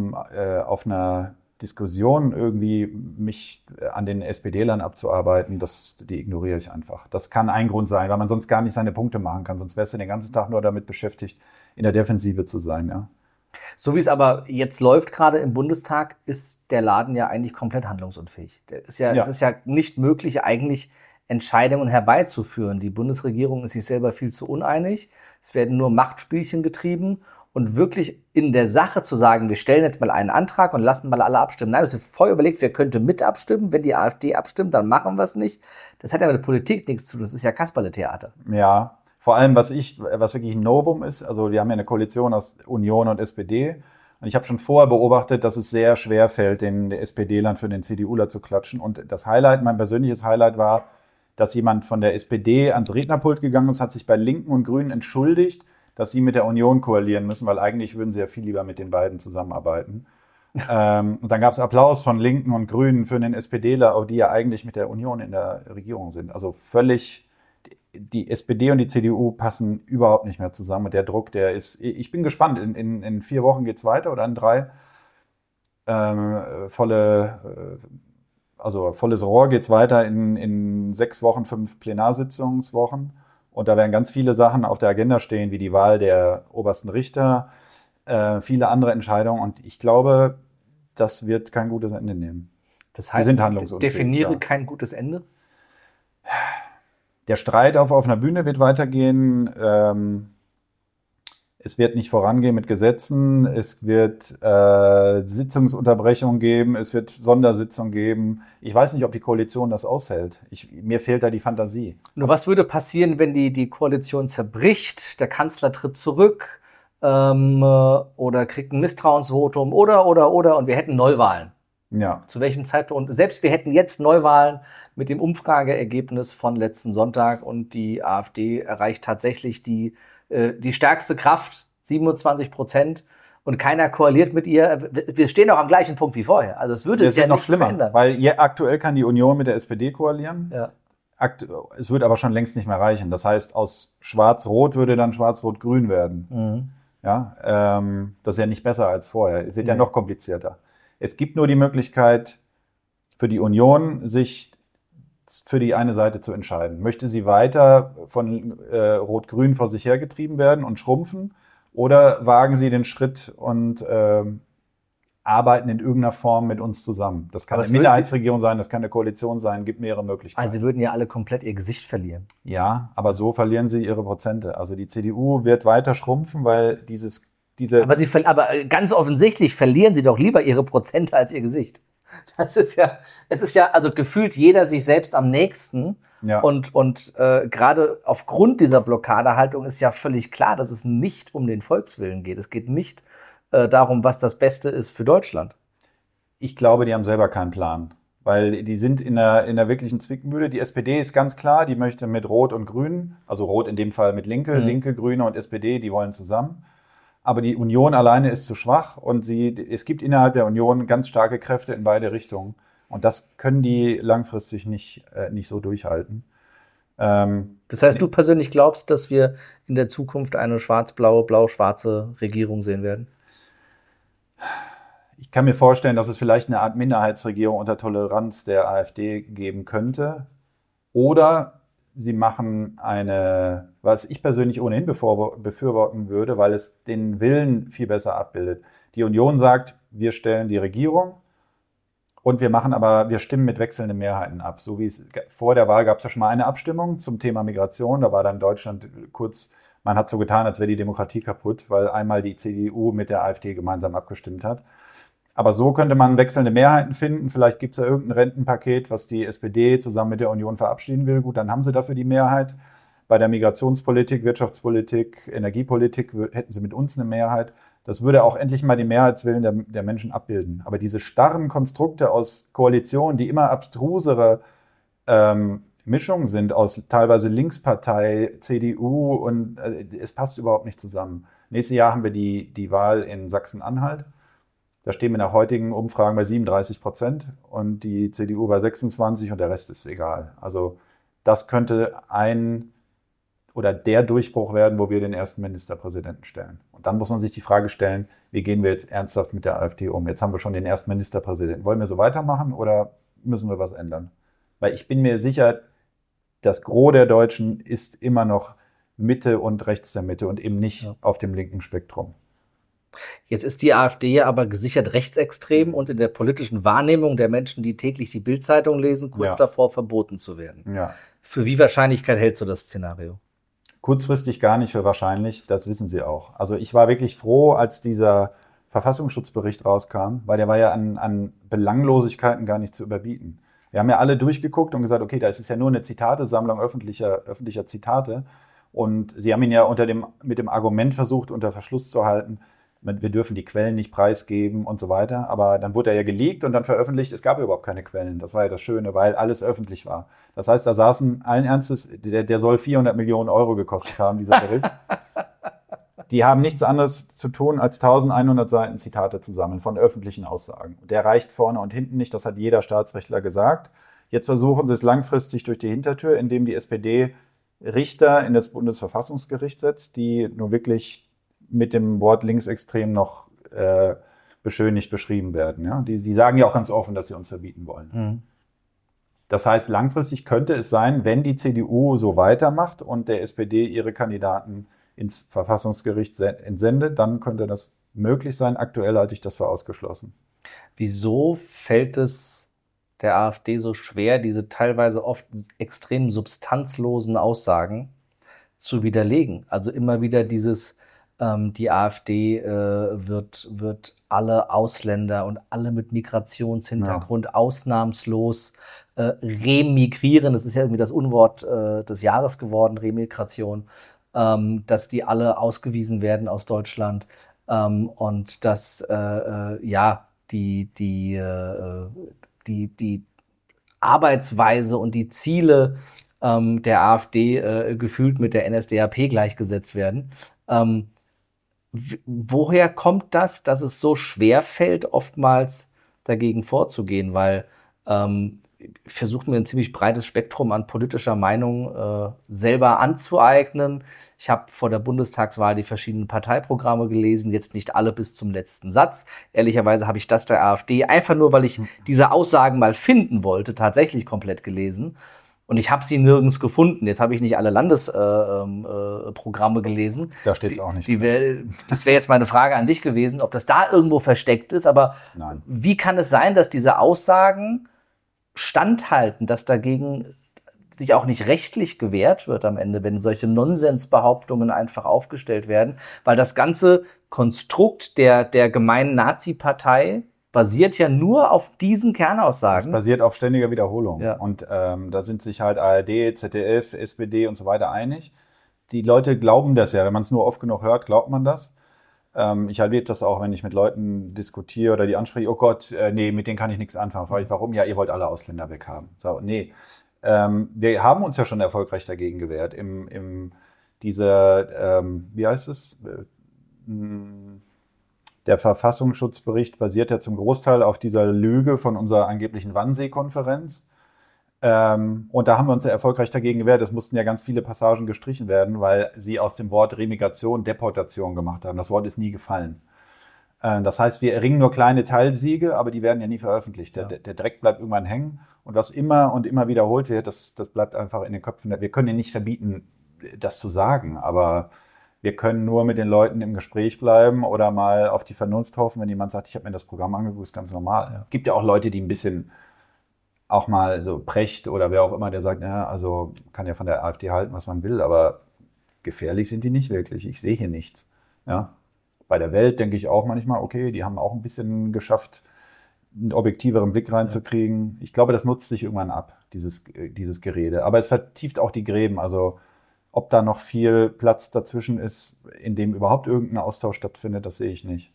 Speaker 2: einer Diskussion irgendwie mich an den SPD-Lern abzuarbeiten, die ignoriere ich einfach. Das kann ein Grund sein, weil man sonst gar nicht seine Punkte machen kann. Sonst wärst du den ganzen Tag nur damit beschäftigt, in der Defensive zu sein. Ja.
Speaker 1: So wie es aber jetzt läuft gerade im Bundestag, ist der Laden ja eigentlich komplett handlungsunfähig. Es ist ja nicht möglich, eigentlich Entscheidungen herbeizuführen. Die Bundesregierung ist sich selber viel zu uneinig. Es werden nur Machtspielchen getrieben. Und wirklich in der Sache zu sagen, wir stellen jetzt mal einen Antrag und lassen mal alle abstimmen. Nein, das ist vorher überlegt, wer könnte mit abstimmen. Wenn die AfD abstimmt, dann machen wir es nicht. Das hat ja mit der Politik nichts zu tun. Das ist ja Kasperle-Theater.
Speaker 2: Ja, vor allem, was wirklich ein Novum ist, also wir haben ja eine Koalition aus Union und SPD Und ich habe schon vorher beobachtet, dass es sehr schwer fällt, den SPD-Lern für den CDUler zu klatschen. Und das Highlight, mein persönliches Highlight war, dass jemand von der SPD ans Rednerpult gegangen ist, hat sich bei Linken und Grünen entschuldigt, dass sie mit der Union koalieren müssen, weil eigentlich würden sie ja viel lieber mit den beiden zusammenarbeiten. Und dann gab es Applaus von Linken und Grünen für den SPDler, die ja eigentlich mit der Union in der Regierung sind. Also völlig, die SPD und die CDU passen überhaupt nicht mehr zusammen. Und der Druck, der ist, ich bin gespannt, in 4 Wochen geht's weiter oder in 3. Volles Rohr geht's weiter in 6 Wochen, 5 Plenarsitzungswochen. Und da werden ganz viele Sachen auf der Agenda stehen, wie die Wahl der obersten Richter, viele andere Entscheidungen. Und ich glaube, das wird kein gutes Ende nehmen.
Speaker 1: Das heißt,
Speaker 2: die sind handlungsunfähig,
Speaker 1: definiere kein gutes Ende?
Speaker 2: Der Streit auf einer Bühne wird weitergehen. Es wird nicht vorangehen mit Gesetzen. Es wird Sitzungsunterbrechungen geben. Es wird Sondersitzungen geben. Ich weiß nicht, ob die Koalition das aushält. Mir fehlt da die Fantasie.
Speaker 1: Nur was würde passieren, wenn die Koalition zerbricht, der Kanzler tritt zurück oder kriegt ein Misstrauensvotum oder und wir hätten Neuwahlen?
Speaker 2: Ja.
Speaker 1: Zu welchem Zeitpunkt? Und selbst wir hätten jetzt Neuwahlen mit dem Umfrageergebnis von letzten Sonntag und die AfD erreicht tatsächlich die stärkste Kraft, 27%, und keiner koaliert mit ihr. Wir stehen doch am gleichen Punkt wie vorher. Also es würde sich ja
Speaker 2: noch
Speaker 1: nichts
Speaker 2: schlimmer
Speaker 1: verändern.
Speaker 2: Weil aktuell kann die Union mit der SPD koalieren.
Speaker 1: Ja.
Speaker 2: Es wird aber schon längst nicht mehr reichen. Das heißt, aus Schwarz-Rot würde dann Schwarz-Rot-Grün werden.
Speaker 1: Mhm.
Speaker 2: Ja, das ist ja nicht besser als vorher. Es wird ja noch komplizierter. Es gibt nur die Möglichkeit für die Union, sich für die eine Seite zu entscheiden. Möchte sie weiter von Rot-Grün vor sich hergetrieben werden und schrumpfen? Oder wagen sie den Schritt und arbeiten in irgendeiner Form mit uns zusammen? Das kann eine Minderheitsregierung sein, das kann eine Koalition sein, gibt mehrere Möglichkeiten.
Speaker 1: Also sie würden ja alle komplett ihr Gesicht verlieren.
Speaker 2: Ja, aber so verlieren sie ihre Prozente. Also die CDU wird weiter schrumpfen, weil
Speaker 1: Aber ganz offensichtlich verlieren sie doch lieber ihre Prozente als ihr Gesicht. Es ist ja also gefühlt jeder sich selbst am nächsten. Ja. Und gerade aufgrund dieser Blockadehaltung ist ja völlig klar, dass es nicht um den Volkswillen geht. Es geht nicht darum, was das Beste ist für Deutschland.
Speaker 2: Ich glaube, die haben selber keinen Plan. Weil die sind in der wirklichen Zwickmühle. Die SPD ist ganz klar, die möchte mit Rot und Grün, also Rot in dem Fall mit Linke, Linke, Grüne und SPD, die wollen zusammen. Aber die Union alleine ist zu schwach und es gibt innerhalb der Union ganz starke Kräfte in beide Richtungen. Und das können die langfristig nicht so durchhalten.
Speaker 1: Das heißt, du persönlich glaubst, dass wir in der Zukunft eine schwarz-blaue, blau-schwarze Regierung sehen werden?
Speaker 2: Ich kann mir vorstellen, dass es vielleicht eine Art Minderheitsregierung unter Toleranz der AfD geben könnte. Oder sie machen was ich persönlich ohnehin befürworten würde, weil es den Willen viel besser abbildet. Die Union sagt, wir stellen die Regierung und wir stimmen mit wechselnden Mehrheiten ab. So wie es vor der Wahl gab es ja schon mal eine Abstimmung zum Thema Migration. Da war dann Deutschland man hat so getan, als wäre die Demokratie kaputt, weil einmal die CDU mit der AfD gemeinsam abgestimmt hat. Aber so könnte man wechselnde Mehrheiten finden. Vielleicht gibt es ja irgendein Rentenpaket, was die SPD zusammen mit der Union verabschieden will. Gut, dann haben sie dafür die Mehrheit. Bei der Migrationspolitik, Wirtschaftspolitik, Energiepolitik hätten sie mit uns eine Mehrheit. Das würde auch endlich mal die Mehrheitswillen der Menschen abbilden. Aber diese starren Konstrukte aus Koalitionen, die immer abstrusere Mischungen sind, aus teilweise Linkspartei, CDU, und es passt überhaupt nicht zusammen. Nächstes Jahr haben wir die Wahl in Sachsen-Anhalt. Da stehen wir nach heutigen Umfragen bei 37% und die CDU bei 26% und der Rest ist egal. Also das könnte der Durchbruch werden, wo wir den ersten Ministerpräsidenten stellen. Und dann muss man sich die Frage stellen, wie gehen wir jetzt ernsthaft mit der AfD um? Jetzt haben wir schon den ersten Ministerpräsidenten. Wollen wir so weitermachen oder müssen wir was ändern? Weil ich bin mir sicher, das Gros der Deutschen ist immer noch Mitte und rechts der Mitte und eben nicht auf dem linken Spektrum.
Speaker 1: Jetzt ist die AfD aber gesichert rechtsextrem und in der politischen Wahrnehmung der Menschen, die täglich die Bild-Zeitung lesen, kurz davor verboten zu werden.
Speaker 2: Ja.
Speaker 1: Für wie Wahrscheinlichkeit hältst du das Szenario?
Speaker 2: Kurzfristig gar nicht für wahrscheinlich, das wissen Sie auch. Also ich war wirklich froh, als dieser Verfassungsschutzbericht rauskam, weil der war ja an Belanglosigkeiten gar nicht zu überbieten. Wir haben ja alle durchgeguckt und gesagt, okay, da ist es ja nur eine Zitatesammlung öffentlicher Zitate. Und Sie haben ihn ja mit dem Argument versucht, unter Verschluss zu halten, wir dürfen die Quellen nicht preisgeben und so weiter. Aber dann wurde er ja geleakt und dann veröffentlicht, es gab überhaupt keine Quellen. Das war ja das Schöne, weil alles öffentlich war. Das heißt, da saßen allen Ernstes, der soll 400 Millionen Euro gekostet haben, dieser Bericht. Die haben nichts anderes zu tun, als 1100 Seiten Zitate zu sammeln von öffentlichen Aussagen. Der reicht vorne und hinten nicht, das hat jeder Staatsrechtler gesagt. Jetzt versuchen sie es langfristig durch die Hintertür, indem die SPD Richter in das Bundesverfassungsgericht setzt, die nur wirklich mit dem Wort linksextrem noch beschönigt beschrieben werden. Ja? Die sagen ja auch ganz offen, dass sie uns verbieten wollen. Mhm. Das heißt, langfristig könnte es sein, wenn die CDU so weitermacht und der SPD ihre Kandidaten ins Verfassungsgericht entsendet, dann könnte das möglich sein. Aktuell halte ich das für ausgeschlossen.
Speaker 1: Wieso fällt es der AfD so schwer, diese teilweise oft extrem substanzlosen Aussagen zu widerlegen? Also immer wieder dieses, die AfD wird alle Ausländer und alle mit Migrationshintergrund ausnahmslos remigrieren. Das ist ja irgendwie das Unwort des Jahres geworden, Remigration. Dass die alle ausgewiesen werden aus Deutschland und dass die Arbeitsweise und die Ziele der AfD gefühlt mit der NSDAP gleichgesetzt werden. Woher kommt das, dass es so schwer fällt, oftmals dagegen vorzugehen? Weil versucht mir ein ziemlich breites Spektrum an politischer Meinung selber anzueignen. Ich habe vor der Bundestagswahl die verschiedenen Parteiprogramme gelesen, jetzt nicht alle bis zum letzten Satz. Ehrlicherweise habe ich das der AfD, einfach nur, weil ich diese Aussagen mal finden wollte, tatsächlich komplett gelesen. Und ich habe sie nirgends gefunden. Jetzt habe ich nicht alle Landesprogramme gelesen.
Speaker 2: Da steht es auch nicht.
Speaker 1: Das wäre jetzt meine Frage an dich gewesen, ob das da irgendwo versteckt ist. Aber
Speaker 2: nein.
Speaker 1: Wie kann es sein, dass diese Aussagen standhalten, dass dagegen sich auch nicht rechtlich gewehrt wird am Ende, wenn solche Nonsensbehauptungen einfach aufgestellt werden? Weil das ganze Konstrukt der gemeinen Nazi-Partei basiert ja nur auf diesen Kernaussagen.
Speaker 2: Es basiert auf ständiger Wiederholung. Ja. Und da sind sich halt ARD, ZDF, SPD und so weiter einig. Die Leute glauben das ja. Wenn man es nur oft genug hört, glaubt man das. Ich erlebe das auch, wenn ich mit Leuten diskutiere oder die anspreche, oh Gott, nee, mit denen kann ich nichts anfangen. Frage ich, warum? Ja, ihr wollt alle Ausländer weghaben. So, nee. Wir haben uns ja schon erfolgreich dagegen gewehrt. Wie heißt es? Der Verfassungsschutzbericht basiert ja zum Großteil auf dieser Lüge von unserer angeblichen Wannsee-Konferenz. Und da haben wir uns ja erfolgreich dagegen gewehrt. Es mussten ja ganz viele Passagen gestrichen werden, weil sie aus dem Wort Remigration Deportation gemacht haben. Das Wort ist nie gefallen. Das heißt, wir erringen nur kleine Teilsiege, aber die werden ja nie veröffentlicht. Der Dreck bleibt irgendwann hängen. Und was immer und immer wiederholt wird, das bleibt einfach in den Köpfen. Wir können ihnen nicht verbieten, das zu sagen, aber wir können nur mit den Leuten im Gespräch bleiben oder mal auf die Vernunft hoffen, wenn jemand sagt, ich habe mir das Programm angeguckt, ist ganz normal. Ja. Gibt ja auch Leute, die ein bisschen auch mal so Precht oder wer auch immer, der sagt, ja, also kann ja von der AfD halten, was man will, aber gefährlich sind die nicht wirklich. Ich sehe hier nichts. Ja. Bei der Welt denke ich auch manchmal, okay, die haben auch ein bisschen geschafft, einen objektiveren Blick reinzukriegen. Ich glaube, das nutzt sich irgendwann ab, dieses Gerede. Aber es vertieft auch die Gräben. Also ob da noch viel Platz dazwischen ist, in dem überhaupt irgendein Austausch stattfindet, das sehe ich nicht.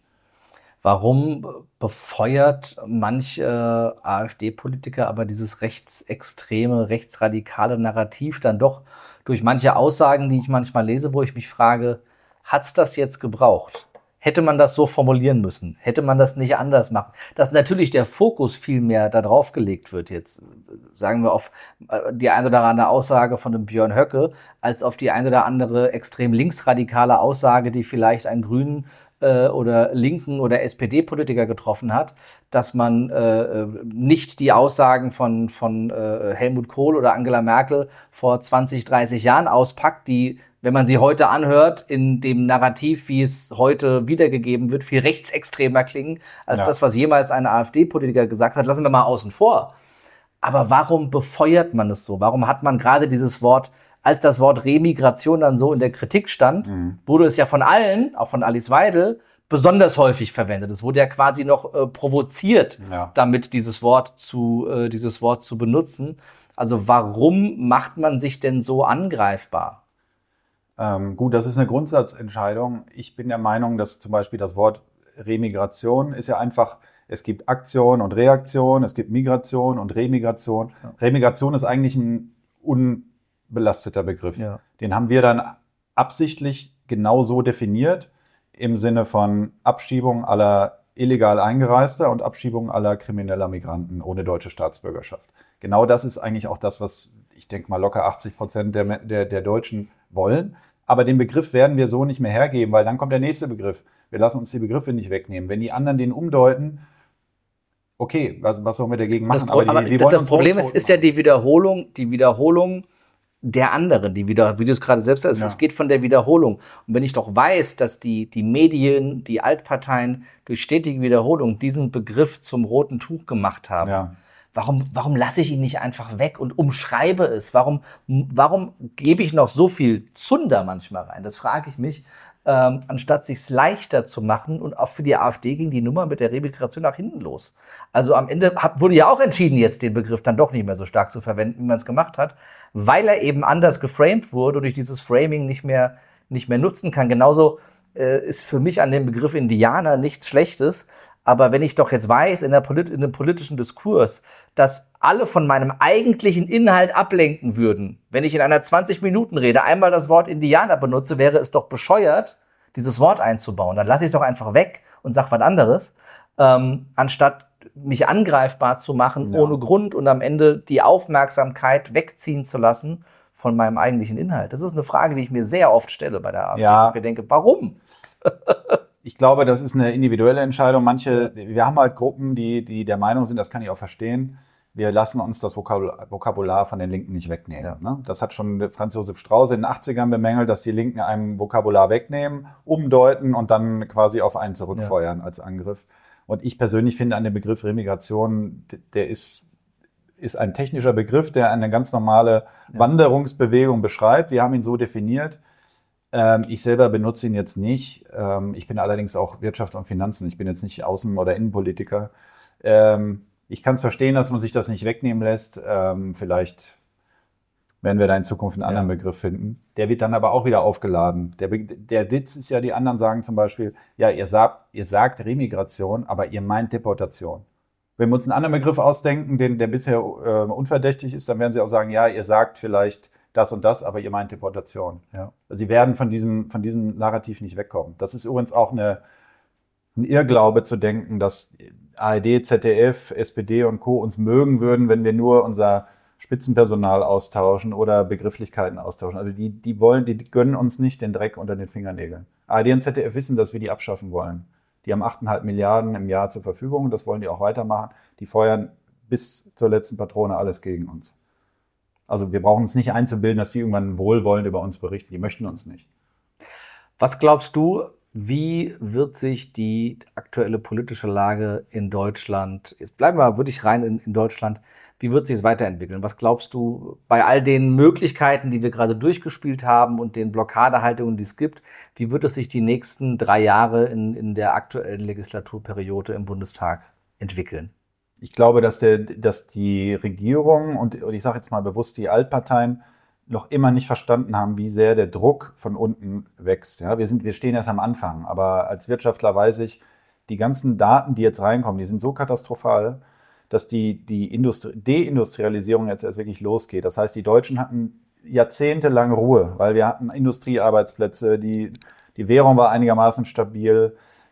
Speaker 1: Warum befeuert manche AfD-Politiker aber dieses rechtsextreme, rechtsradikale Narrativ dann doch durch manche Aussagen, die ich manchmal lese, wo ich mich frage, hat's das jetzt gebraucht? Hätte man das so formulieren müssen? Hätte man das nicht anders machen? Dass natürlich der Fokus viel mehr darauf gelegt wird jetzt, sagen wir auf die ein oder andere Aussage von dem Björn Höcke, als auf die ein oder andere extrem linksradikale Aussage, die vielleicht einen Grünen oder linken oder SPD-Politiker getroffen hat, dass man nicht die Aussagen von Helmut Kohl oder Angela Merkel vor 20, 30 Jahren auspackt, die, wenn man sie heute anhört, in dem Narrativ, wie es heute wiedergegeben wird, viel rechtsextremer klingen, als das, was jemals ein AfD-Politiker gesagt hat. Lassen wir mal außen vor. Aber warum befeuert man es so? Warum hat man gerade dieses Wort, als das Wort Remigration dann so in der Kritik stand, wurde es ja von allen, auch von Alice Weidel, besonders häufig verwendet. Es wurde ja quasi noch provoziert, damit dieses Wort zu benutzen. Also warum macht man sich denn so angreifbar?
Speaker 2: Gut, das ist eine Grundsatzentscheidung. Ich bin der Meinung, dass zum Beispiel das Wort Remigration ist ja einfach, es gibt Aktion und Reaktion, es gibt Migration und Remigration. Ja. Remigration ist eigentlich ein unbelasteter Begriff. Ja. Den haben wir dann absichtlich genau so definiert, im Sinne von Abschiebung aller illegal Eingereister und Abschiebung aller krimineller Migranten ohne deutsche Staatsbürgerschaft. Genau das ist eigentlich auch das, was ich denke mal locker 80% der Deutschen wollen. Aber den Begriff werden wir so nicht mehr hergeben, weil dann kommt der nächste Begriff. Wir lassen uns die Begriffe nicht wegnehmen. Wenn die anderen den umdeuten, okay, was wollen wir dagegen machen?
Speaker 1: Das Problem ist ja die Wiederholung der anderen, wie du es gerade selbst sagst. Es geht von der Wiederholung. Und wenn ich doch weiß, dass die Medien, die Altparteien durch stetige Wiederholung diesen Begriff zum roten Tuch gemacht haben, warum lasse ich ihn nicht einfach weg und umschreibe es? Warum gebe ich noch so viel Zunder manchmal rein? Das frage ich mich, anstatt sich's leichter zu machen. Und auch für die AfD ging die Nummer mit der Remigration nach hinten los. Also am Ende wurde ja auch entschieden, jetzt den Begriff dann doch nicht mehr so stark zu verwenden, wie man es gemacht hat, weil er eben anders geframed wurde und durch dieses Framing nicht mehr nutzen kann. Genauso ist für mich an dem Begriff Indianer nichts Schlechtes. Aber wenn ich doch jetzt weiß, in einem politischen Diskurs, dass alle von meinem eigentlichen Inhalt ablenken würden, wenn ich in einer 20-Minuten-Rede einmal das Wort Indianer benutze, wäre es doch bescheuert, dieses Wort einzubauen. Dann lasse ich es doch einfach weg und sage was anderes, anstatt mich angreifbar zu machen, ohne Grund und am Ende die Aufmerksamkeit wegziehen zu lassen von meinem eigentlichen Inhalt. Das ist eine Frage, die ich mir sehr oft stelle bei der AfD. Ja. Ich denke, warum?
Speaker 2: Ich glaube, das ist eine individuelle Entscheidung. Wir haben halt Gruppen, die der Meinung sind, das kann ich auch verstehen, wir lassen uns das Vokabular von den Linken nicht wegnehmen. Ja. Ne? Das hat schon Franz Josef Strauß in den 80ern bemängelt, dass die Linken einem Vokabular wegnehmen, umdeuten und dann quasi auf einen zurückfeuern als Angriff. Und ich persönlich finde an dem Begriff Remigration, der ist ein technischer Begriff, der eine ganz normale Wanderungsbewegung beschreibt. Wir haben ihn so definiert. Ich selber benutze ihn jetzt nicht. Ich bin allerdings auch Wirtschaft und Finanzen. Ich bin jetzt nicht Außen- oder Innenpolitiker. Ich kann es verstehen, dass man sich das nicht wegnehmen lässt. Vielleicht werden wir da in Zukunft einen anderen Begriff finden. Der wird dann aber auch wieder aufgeladen. Der Witz ist ja, die anderen sagen zum Beispiel, ja, ihr sagt Remigration, aber ihr meint Deportation. Wenn wir uns einen anderen Begriff ausdenken, der bisher unverdächtig ist, dann werden sie auch sagen, ja, ihr sagt vielleicht das und das, aber ihr meint Deportation. Ja. Also sie werden von diesem Narrativ nicht wegkommen. Das ist übrigens auch ein Irrglaube zu denken, dass ARD, ZDF, SPD und Co. uns mögen würden, wenn wir nur unser Spitzenpersonal austauschen oder Begrifflichkeiten austauschen. Also die gönnen uns nicht den Dreck unter den Fingernägeln. ARD und ZDF wissen, dass wir die abschaffen wollen. Die haben 8,5 Milliarden im Jahr zur Verfügung, das wollen die auch weitermachen. Die feuern bis zur letzten Patrone alles gegen uns. Also wir brauchen uns nicht einzubilden, dass die irgendwann wohlwollend über uns berichten. Die möchten uns nicht.
Speaker 1: Was glaubst du, wie wird sich die aktuelle politische Lage in Deutschland, jetzt bleiben wir wirklich rein in Deutschland, wie wird sich es weiterentwickeln? Was glaubst du, bei all den Möglichkeiten, die wir gerade durchgespielt haben und den Blockadehaltungen, die es gibt, wie wird es sich die nächsten 3 Jahre in der aktuellen Legislaturperiode im Bundestag entwickeln?
Speaker 2: Ich glaube, dass die Regierung und ich sage jetzt mal bewusst die Altparteien noch immer nicht verstanden haben, wie sehr der Druck von unten wächst. Ja, wir stehen erst am Anfang, aber als Wirtschaftler weiß ich, die ganzen Daten, die jetzt reinkommen, die sind so katastrophal, dass die Deindustrialisierung jetzt erst wirklich losgeht. Das heißt, die Deutschen hatten jahrzehntelang Ruhe, weil wir hatten Industriearbeitsplätze, die Währung war einigermaßen stabil,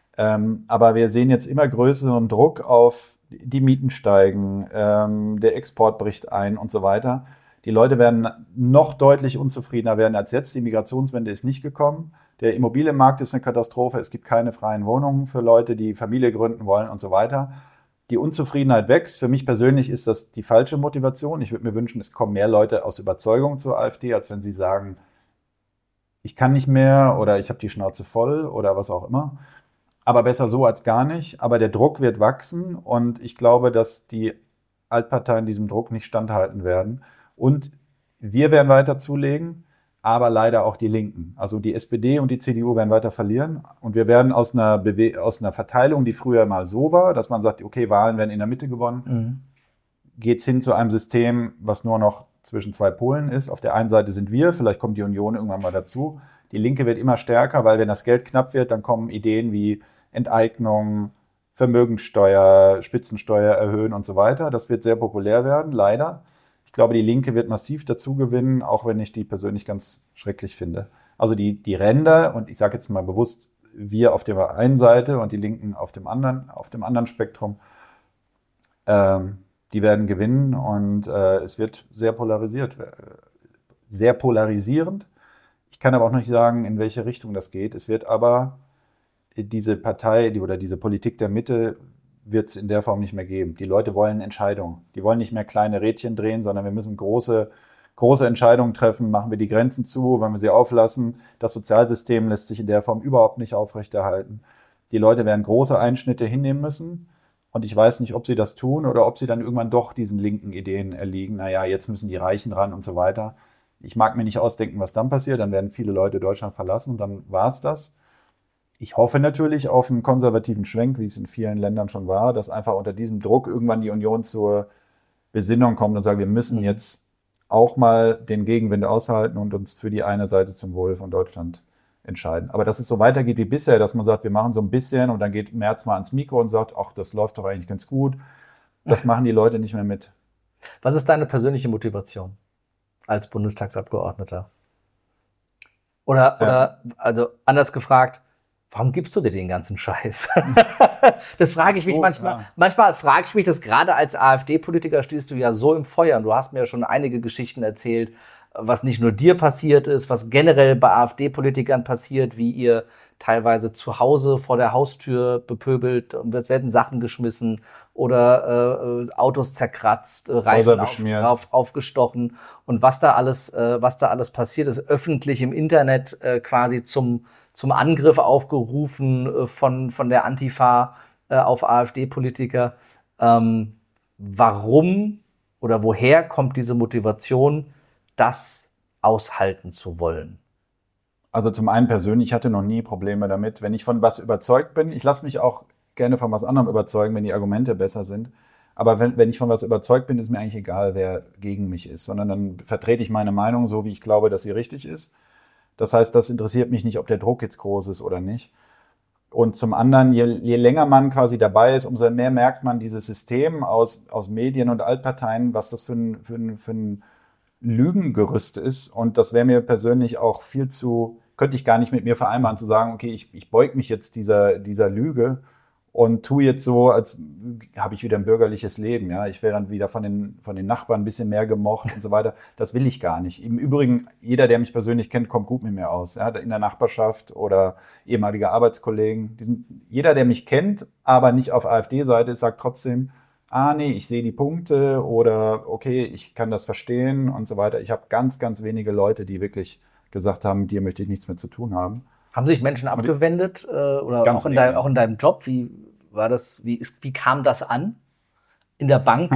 Speaker 2: aber wir sehen jetzt immer größeren Druck auf die Mieten steigen, der Export bricht ein und so weiter. Die Leute werden noch deutlich unzufriedener werden als jetzt. Die Migrationswende ist nicht gekommen. Der Immobilienmarkt ist eine Katastrophe. Es gibt keine freien Wohnungen für Leute, die Familie gründen wollen und so weiter. Die Unzufriedenheit wächst. Für mich persönlich ist das die falsche Motivation. Ich würde mir wünschen, es kommen mehr Leute aus Überzeugung zur AfD, als wenn sie sagen, ich kann nicht mehr oder ich habe die Schnauze voll oder was auch immer. Aber besser so als gar nicht. Aber der Druck wird wachsen und ich glaube, dass die Altparteien diesem Druck nicht standhalten werden. Und wir werden weiter zulegen, aber leider auch die Linken. Also die SPD und die CDU werden weiter verlieren. Und wir werden aus einer Verteilung, die früher mal so war, dass man sagt, okay, Wahlen werden in der Mitte gewonnen, geht es hin zu einem System, was nur noch zwischen 2 Polen ist. Auf der einen Seite sind wir, vielleicht kommt die Union irgendwann mal dazu. Die Linke wird immer stärker, weil wenn das Geld knapp wird, dann kommen Ideen wie Enteignung, Vermögensteuer, Spitzensteuer erhöhen und so weiter. Das wird sehr populär werden, leider. Ich glaube, die Linke wird massiv dazu gewinnen, auch wenn ich die persönlich ganz schrecklich finde. Also die Ränder, und ich sage jetzt mal bewusst, wir auf der einen Seite und die Linken auf dem anderen Spektrum, die werden gewinnen und es wird sehr polarisierend. Ich kann aber auch nicht sagen, in welche Richtung das geht. Es wird aber diese Partei oder diese Politik der Mitte wird es in der Form nicht mehr geben. Die Leute wollen Entscheidungen. Die wollen nicht mehr kleine Rädchen drehen, sondern wir müssen große Entscheidungen treffen. Machen wir die Grenzen zu, wollen wir sie auflassen? Das Sozialsystem lässt sich in der Form überhaupt nicht aufrechterhalten. Die Leute werden große Einschnitte hinnehmen müssen. Und ich weiß nicht, ob sie das tun oder ob sie dann irgendwann doch diesen linken Ideen erliegen. Naja, jetzt müssen die Reichen ran und so weiter. Ich mag mir nicht ausdenken, was dann passiert. Dann werden viele Leute Deutschland verlassen und dann war es das. Ich hoffe natürlich auf einen konservativen Schwenk, wie es in vielen Ländern schon war, dass einfach unter diesem Druck irgendwann die Union zur Besinnung kommt und sagt, wir müssen jetzt auch mal den Gegenwind aushalten und uns für die eine Seite zum Wohl von Deutschland entscheiden. Aber dass es so weitergeht wie bisher, dass man sagt, wir machen so ein bisschen und dann geht Merz mal ans Mikro und sagt, ach, das läuft doch eigentlich ganz gut, das machen die Leute nicht mehr mit.
Speaker 1: Was ist deine persönliche Motivation als Bundestagsabgeordneter? Oder also anders gefragt, warum gibst du dir den ganzen Scheiß? Das frage ich mich manchmal. Ja. Manchmal frage ich mich das, gerade als AfD-Politiker stehst du ja so im Feuer. Und du hast mir ja schon einige Geschichten erzählt, was nicht nur dir passiert ist, was generell bei AfD-Politikern passiert, wie ihr teilweise zu Hause vor der Haustür bepöbelt und es werden Sachen geschmissen oder Autos zerkratzt, Reifen aufgestochen und was da alles passiert ist, öffentlich im Internet quasi zum Angriff aufgerufen von der Antifa auf AfD-Politiker. Warum oder woher kommt diese Motivation, das aushalten zu wollen?
Speaker 2: Also zum einen persönlich, ich hatte noch nie Probleme damit. Wenn ich von was überzeugt bin, ich lasse mich auch gerne von was anderem überzeugen, wenn die Argumente besser sind. Aber wenn ich von was überzeugt bin, ist mir eigentlich egal, wer gegen mich ist, sondern dann vertrete ich meine Meinung so, wie ich glaube, dass sie richtig ist. Das heißt, das interessiert mich nicht, ob der Druck jetzt groß ist oder nicht. Und zum anderen, je länger man quasi dabei ist, umso mehr merkt man dieses System aus Medien und Altparteien, was das für ein Lügengerüst ist. Und das wäre mir persönlich auch könnte ich gar nicht mit mir vereinbaren, zu sagen, okay, ich beug mich jetzt dieser Lüge und tue jetzt so, als habe ich wieder ein bürgerliches Leben. Ja, ich wäre dann wieder von den Nachbarn ein bisschen mehr gemocht und so weiter. Das will ich gar nicht. Im Übrigen, jeder, der mich persönlich kennt, kommt gut mit mir aus. Ja, in der Nachbarschaft oder ehemalige Arbeitskollegen. Jeder, der mich kennt, aber nicht auf AfD-Seite ist, sagt trotzdem, nee, ich sehe die Punkte oder okay, ich kann das verstehen und so weiter. Ich habe ganz, ganz wenige Leute, die wirklich gesagt haben, mit dir möchte ich nichts mehr zu tun haben.
Speaker 1: Haben sich Menschen abgewendet oder auch in deinem Job? Wie war das? Wie kam das an in der Bank?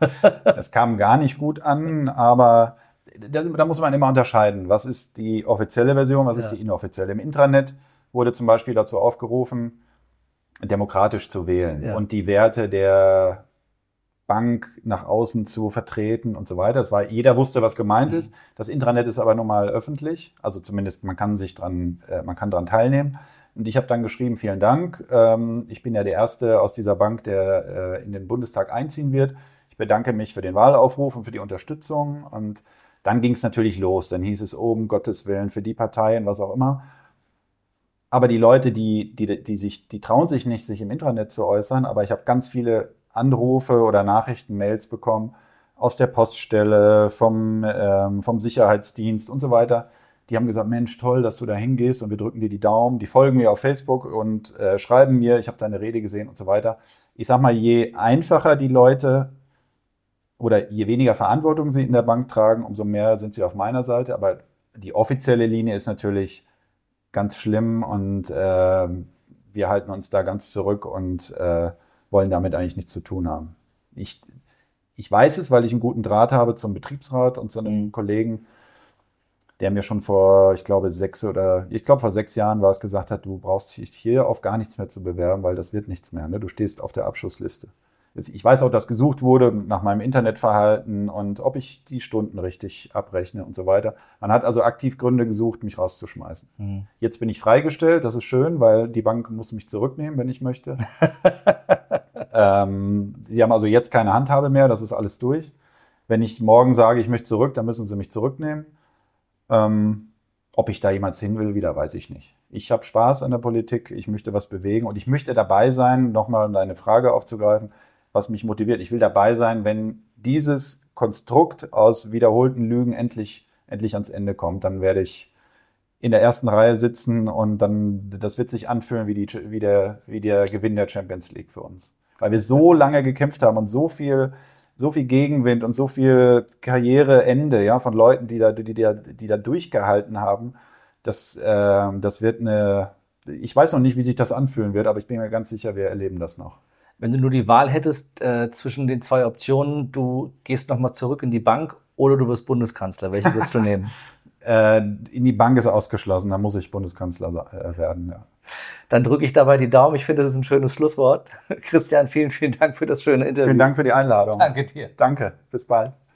Speaker 2: Es kam gar nicht gut an, aber da muss man immer unterscheiden. Was ist die offizielle Version, was ist die inoffizielle? Im Intranet wurde zum Beispiel dazu aufgerufen, demokratisch zu wählen und die Werte der Bank nach außen zu vertreten und so weiter. Jeder wusste, was gemeint ist. Das Intranet ist aber nun mal öffentlich. Also zumindest man kann dran teilnehmen. Und ich habe dann geschrieben, vielen Dank. Ich bin ja der Erste aus dieser Bank, der in den Bundestag einziehen wird. Ich bedanke mich für den Wahlaufruf und für die Unterstützung. Und dann ging es natürlich los. Dann hieß es, um Gottes Willen, für die Parteien, was auch immer. Aber die Leute, die trauen sich nicht, sich im Intranet zu äußern. Aber ich habe ganz viele Anrufe oder Nachrichten, Mails bekommen aus der Poststelle, vom Sicherheitsdienst und so weiter. Die haben gesagt, Mensch, toll, dass du da hingehst und wir drücken dir die Daumen. Die folgen mir auf Facebook und schreiben mir, ich habe deine Rede gesehen und so weiter. Ich sag mal, je einfacher die Leute oder je weniger Verantwortung sie in der Bank tragen, umso mehr sind sie auf meiner Seite. Aber die offizielle Linie ist natürlich ganz schlimm und wir halten uns da ganz zurück und wollen damit eigentlich nichts zu tun haben. Ich weiß es, weil ich einen guten Draht habe zum Betriebsrat und zu einem Kollegen, der mir schon vor 6 Jahren war es, gesagt hat, du brauchst dich hier auf gar nichts mehr zu bewerben, weil das wird nichts mehr. Ne? Du stehst auf der Abschussliste. Ich weiß auch, dass gesucht wurde nach meinem Internetverhalten und ob ich die Stunden richtig abrechne und so weiter. Man hat also aktiv Gründe gesucht, mich rauszuschmeißen. Mhm. Jetzt bin ich freigestellt, das ist schön, weil die Bank muss mich zurücknehmen, wenn ich möchte. Sie haben also jetzt keine Handhabe mehr, das ist alles durch. Wenn ich morgen sage, ich möchte zurück, dann müssen sie mich zurücknehmen. Ob ich da jemals hin will, wieder weiß ich nicht. Ich habe Spaß an der Politik, ich möchte was bewegen und ich möchte dabei sein, nochmal um deine Frage aufzugreifen, was mich motiviert. Ich will dabei sein, wenn dieses Konstrukt aus wiederholten Lügen endlich ans Ende kommt, dann werde ich in der ersten Reihe sitzen und dann, das wird sich anfühlen wie der Gewinn der Champions League für uns. Weil wir so lange gekämpft haben und so viel Gegenwind und so viel Karriereende, ja, von Leuten, die da durchgehalten haben. Das wird ich weiß noch nicht, wie sich das anfühlen wird, aber ich bin mir ganz sicher, wir erleben das noch.
Speaker 1: Wenn du nur die Wahl hättest zwischen den zwei Optionen, du gehst nochmal zurück in die Bank oder du wirst Bundeskanzler, welche würdest du nehmen?
Speaker 2: In die Bank ist ausgeschlossen, da muss ich Bundeskanzler werden, ja.
Speaker 1: Dann drücke ich dabei die Daumen. Ich finde, das ist ein schönes Schlusswort. Christian, vielen, vielen Dank für das schöne Interview.
Speaker 2: Vielen Dank für die Einladung.
Speaker 1: Danke dir.
Speaker 2: Danke, bis bald.